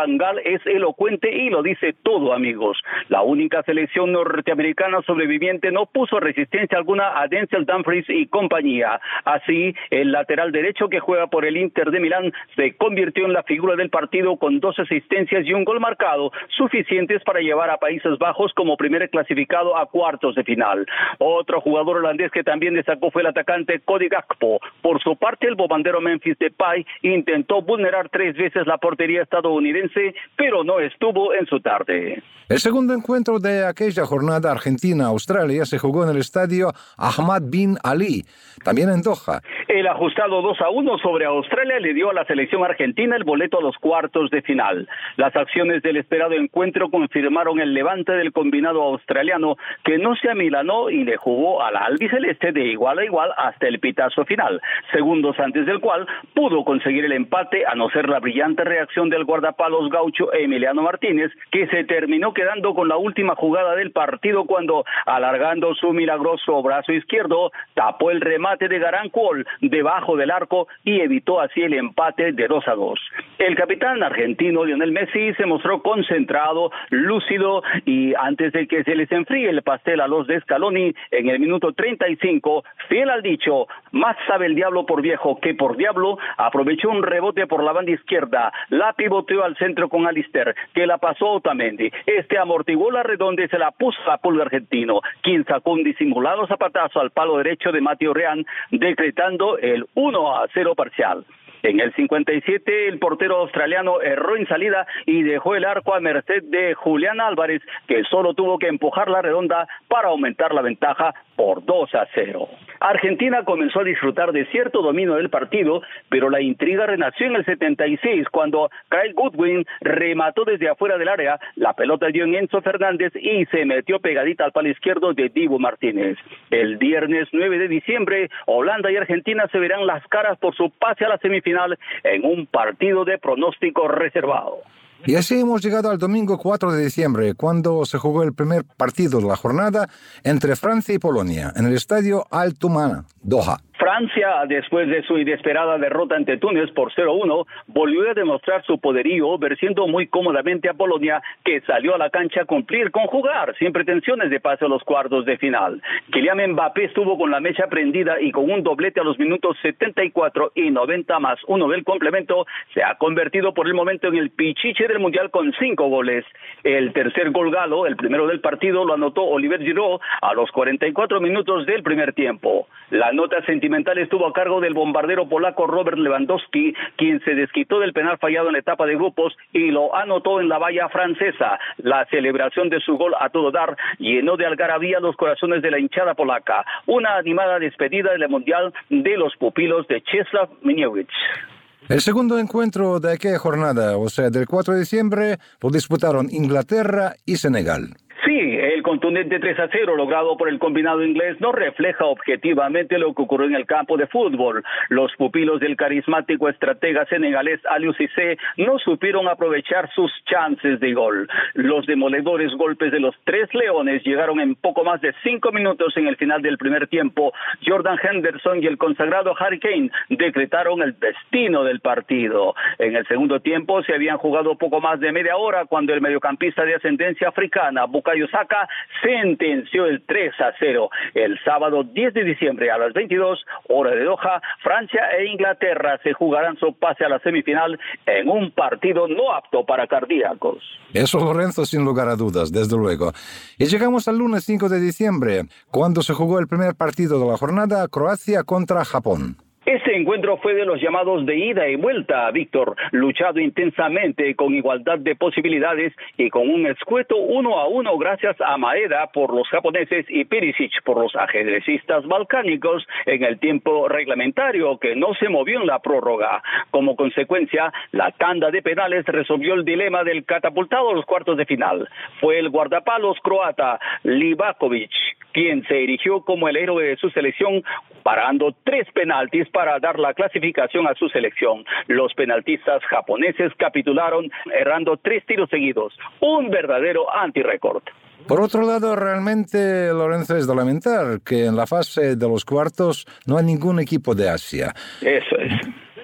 Van Gaal es elocuente y lo dice todo, amigos. La única selección norteamericana sobreviviente no puso resistencia alguna a Denzel Dumfries y compañía. Así, el lateral derecho que juega por el Inter de Milán se convirtió en la figura del partido con dos asistencias y un gol marcado, suficientes para llevar a Países Bajos como primer clasificado a cuartos de final. Otro jugador holandés que también destacó fue el atacante Cody Gakpo. Por su parte, el bobandero Memphis Depay intentó vulnerar tres veces la portería estadounidense, pero no estuvo en su tarde. El segundo encuentro de aquella jornada Argentina-Australia se jugó en el estadio Ahmad bin Ali, también en Doha. El ajustado dos a uno sobre Australia le dio a la selección argentina el boleto a los cuartos de final. Las acciones del esperado encuentro confirmaron el levante del combinado australiano, que no se amilanó y le jugó a la albiceleste de igual a igual hasta el pitazo final, segundos antes del cual pudo conseguir el empate, a no ser la brillante reacción del guardapalos gaucho Emiliano Martínez, que se terminó quedando con la última jugada del partido cuando, alargando su milagroso brazo izquierdo, tapó el remate de Garankuol debajo del arco y evitó así el empate de dos a dos. El capitán argentino Lionel Messi se mostró concentrado, lúcido, y antes de que se les enfríe el pastel a los de Scaloni, en el minuto treinta y cinco, fiel al dicho, más sabe el diablo por viejo que por diablo, aprovechó un rebote por la banda izquierda, la pivoteó al centro con Alister, que la pasó a Otamendi. Este amortiguó la redonda y se la puso a pulga argentino, quien sacó un disimulado zapatazo al palo derecho de Mateo Reán, decretando el uno a cero parcial. En el cincuenta y siete, el portero australiano erró en salida y dejó el arco a merced de Julián Álvarez, que solo tuvo que empujar la redonda para aumentar la ventaja por dos a cero. Argentina comenzó a disfrutar de cierto dominio del partido, pero la intriga renació en el setenta y seis, cuando Kyle Goodwin remató desde afuera del área, la pelota dio en Enzo Fernández y se metió pegadita al palo izquierdo de Dibu Martínez. El viernes nueve de diciembre, Holanda y Argentina se verán las caras por su pase a la semifinal en un partido de pronóstico reservado. Y así hemos llegado al domingo cuatro de diciembre, cuando se jugó el primer partido de la jornada entre Francia y Polonia, en el estadio Al Tumana, Doha. Francia, después de su inesperada derrota ante Túnez por cero a uno, volvió a demostrar su poderío, venciendo muy cómodamente a Polonia, que salió a la cancha a cumplir con jugar, sin pretensiones de pase a los cuartos de final. Kylian Mbappé estuvo con la mecha prendida y con un doblete a los minutos setenta y cuatro y noventa más uno del complemento, se ha convertido por el momento en el pichiche del Mundial con cinco goles. El tercer gol galo, el primero del partido, lo anotó Olivier Giroud a los cuarenta y cuatro minutos del primer tiempo. La nota sentimental estuvo a cargo del bombardero polaco Robert Lewandowski, quien se desquitó del penal fallado en la etapa de grupos y lo anotó en la valla francesa. La celebración de su gol a todo dar llenó de algarabía los corazones de la hinchada polaca. Una animada despedida del Mundial de los pupilos de Czesław Mieniewicz. El segundo encuentro de aquella jornada, o sea, del cuatro de diciembre, lo disputaron Inglaterra y Senegal. Sí, el contundente tres a cero logrado por el combinado inglés no refleja objetivamente lo que ocurrió en el campo de fútbol. Los pupilos del carismático estratega senegalés Aliou Cissé no supieron aprovechar sus chances de gol. Los demoledores golpes de los tres leones llegaron en poco más de cinco minutos en el final del primer tiempo. Jordan Henderson y el consagrado Harry Kane decretaron el destino del partido. En el segundo tiempo se habían jugado poco más de media hora cuando el mediocampista de ascendencia africana, Bukayo Saka, sentenció el tres a cero. El sábado diez de diciembre a las veintidós, hora de Doha, Francia e Inglaterra se jugarán su pase a la semifinal en un partido no apto para cardíacos. Eso, Lorenzo, sin lugar a dudas, desde luego. Y llegamos al lunes cinco de diciembre, cuando se jugó el primer partido de la jornada, Croacia contra Japón. Este encuentro fue de los llamados de ida y vuelta, Víctor, luchado intensamente con igualdad de posibilidades y con un escueto uno a uno gracias a Maeda por los japoneses y Perisic por los ajedrecistas balcánicos en el tiempo reglamentario, que no se movió en la prórroga. Como consecuencia, la tanda de penales resolvió el dilema del catapultado a los cuartos de final. Fue el guardapalos croata Livakovic quien se erigió como el héroe de su selección, parando tres penaltis para dar la clasificación a su selección. Los penaltistas japoneses capitularon errando tres tiros seguidos, un verdadero anti-récord. Por otro lado, realmente, Lorenzo, es de lamentar que en la fase de los cuartos no hay ningún equipo de Asia. Eso es.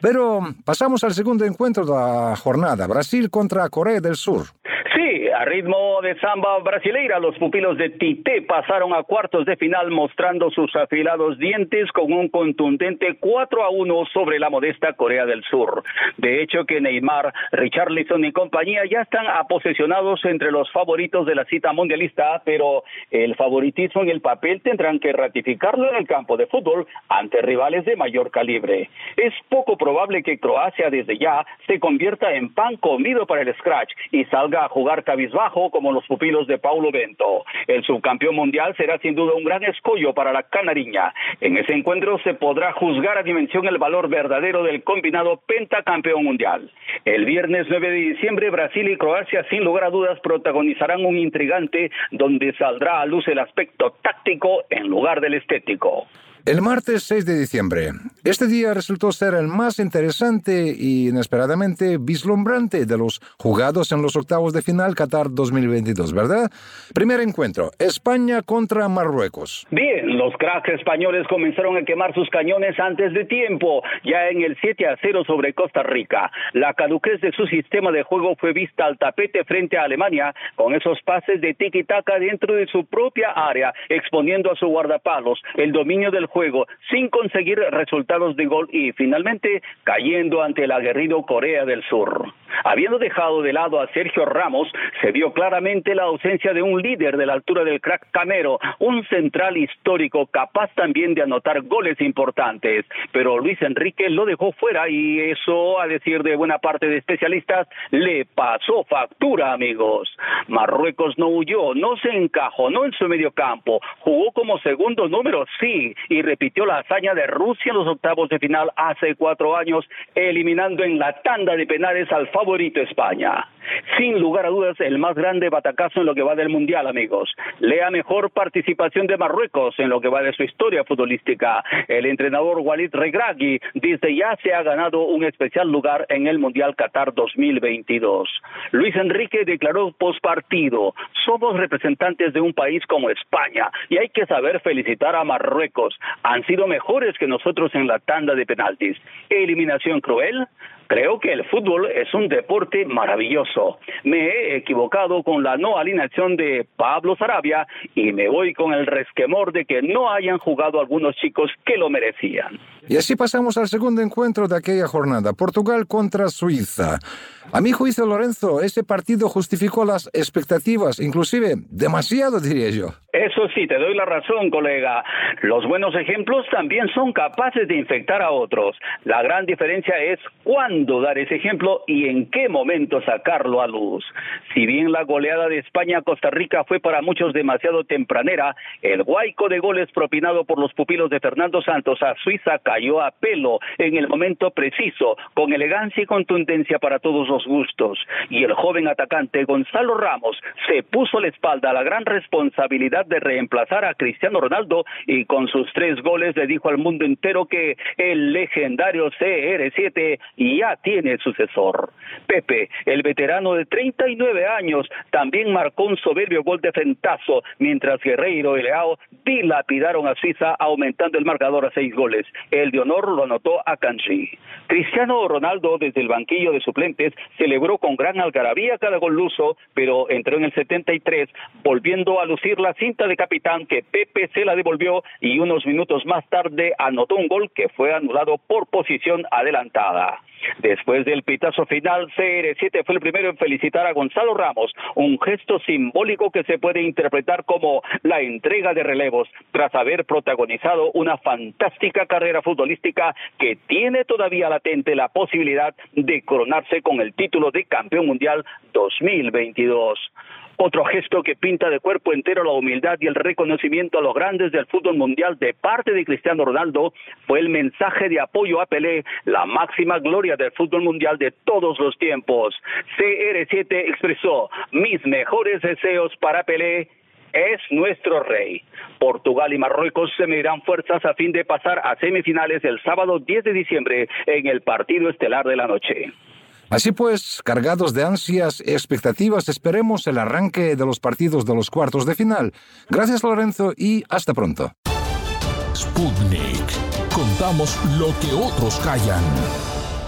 Pero pasamos al segundo encuentro de la jornada, Brasil contra Corea del Sur. Sí, a ritmo de samba brasileira, los pupilos de Tite pasaron a cuartos de final mostrando sus afilados dientes con un contundente cuatro a uno sobre la modesta Corea del Sur. De hecho que Neymar, Richarlison y compañía ya están aposesionados entre los favoritos de la cita mundialista, pero el favoritismo en el papel tendrán que ratificarlo en el campo de fútbol ante rivales de mayor calibre. Es poco probable que Croacia desde ya se convierta en pan comido para el scratch y salga a jugar cabizbajo como los pupilos de Paulo Bento. El subcampeón mundial será sin duda un gran escollo para la canariña. En ese encuentro se podrá juzgar a dimensión el valor verdadero del combinado pentacampeón mundial. El viernes nueve de diciembre, Brasil y Croacia sin lugar a dudas protagonizarán un intrigante donde saldrá a luz el aspecto táctico en lugar del estético. El martes seis de diciembre. Este día resultó ser el más interesante y inesperadamente vislumbrante de los jugados en los octavos de final Qatar dos mil veintidós, ¿verdad? Primer encuentro, España contra Marruecos. Bien, los cracks españoles comenzaron a quemar sus cañones antes de tiempo, ya en el siete a cero sobre Costa Rica. La caduquez de su sistema de juego fue vista al tapete frente a Alemania, con esos pases de tiki-taka dentro de su propia área, exponiendo a su guardapalos el dominio del juego sin conseguir resultados de gol y finalmente cayendo ante el aguerrido Corea del Sur. Habiendo dejado de lado a Sergio Ramos, se vio claramente la ausencia de un líder de la altura del crack camero, un central histórico capaz también de anotar goles importantes, pero Luis Enrique lo dejó fuera y eso, a decir de buena parte de especialistas, le pasó factura, amigos. Marruecos no huyó, no se encajonó en su mediocampo, jugó como segundo número, sí, y repitió la hazaña de Rusia en los octavos de final hace cuatro años, eliminando en la tanda de penales al favorito España. Sin lugar a dudas, el más grande batacazo en lo que va del Mundial, amigos. La mejor participación de Marruecos en lo que va de su historia futbolística. El entrenador Walid Regragui desde ya se ha ganado un especial lugar en el Mundial Qatar dos mil veintidós. Luis Enrique declaró postpartido: somos representantes de un país como España y hay que saber felicitar a Marruecos. Han sido mejores que nosotros en la tanda de penaltis. ¿Eliminación cruel? Creo que el fútbol es un deporte maravilloso. Me he equivocado con la no alineación de Pablo Sarabia y me voy con el resquemor de que no hayan jugado algunos chicos que lo merecían. Y así pasamos al segundo encuentro de aquella jornada, Portugal contra Suiza. A mi juicio, Lorenzo, ese partido justificó las expectativas, inclusive demasiado, diría yo. Eso sí, te doy la razón, colega. Los buenos ejemplos también son capaces de infectar a otros. La gran diferencia es cuándo dar ese ejemplo y en qué momento sacarlo a luz. Si bien la goleada de España a Costa Rica fue para muchos demasiado tempranera, el huaico de goles propinado por los pupilos de Fernando Santos a Suiza cayó a pelo en el momento preciso, con elegancia y contundencia para todos los gustos. Y el joven atacante Gonzalo Ramos se puso a la espalda la gran responsabilidad de reemplazar a Cristiano Ronaldo y con sus tres goles le dijo al mundo entero que el legendario C R siete ya tiene sucesor. Pepe, el veterano de treinta y nueve años, también marcó un soberbio gol de frentazo, mientras Guerreiro y Leao dilapidaron a Suiza aumentando el marcador a seis goles. El de honor lo anotó Akanji. Cristiano Ronaldo desde el banquillo de suplentes celebró con gran algarabía cada gol luso, pero entró en el setenta y tres volviendo a lucir la cinta de capitán que Pepe se la devolvió y unos minutos más tarde anotó un gol que fue anulado por posición adelantada. Después del pitazo final, C R siete fue el primero en felicitar a Gonzalo Ramos, un gesto simbólico que se puede interpretar como la entrega de relevos, tras haber protagonizado una fantástica carrera futbolística que tiene todavía latente la posibilidad de coronarse con el título de campeón mundial dos mil veintidós. Otro gesto que pinta de cuerpo entero la humildad y el reconocimiento a los grandes del fútbol mundial de parte de Cristiano Ronaldo fue el mensaje de apoyo a Pelé, la máxima gloria del fútbol mundial de todos los tiempos. C R siete expresó: mis mejores deseos para Pelé, es nuestro rey. Portugal y Marruecos se medirán fuerzas a fin de pasar a semifinales el sábado diez de diciembre en el partido estelar de la noche. Así pues, cargados de ansias y expectativas, esperemos el arranque de los partidos de los cuartos de final. Gracias, Lorenzo, y hasta pronto. Sputnik. Contamos lo que otros callan.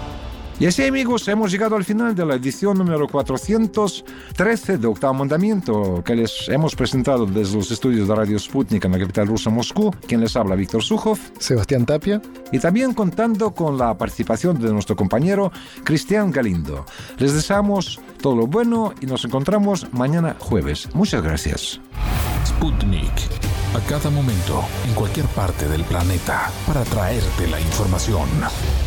Y así, amigos, hemos llegado al final de la edición número cuatrocientos trece de Octavo Mandamiento, que les hemos presentado desde los estudios de Radio Sputnik en la capital rusa, Moscú. Quien les habla, Víctor Sukhov. Sebastián Tapia. Y también contando con la participación de nuestro compañero Cristian Galindo. Les deseamos todo lo bueno y nos encontramos mañana jueves. Muchas gracias. Sputnik. A cada momento, en cualquier parte del planeta, para traerte la información.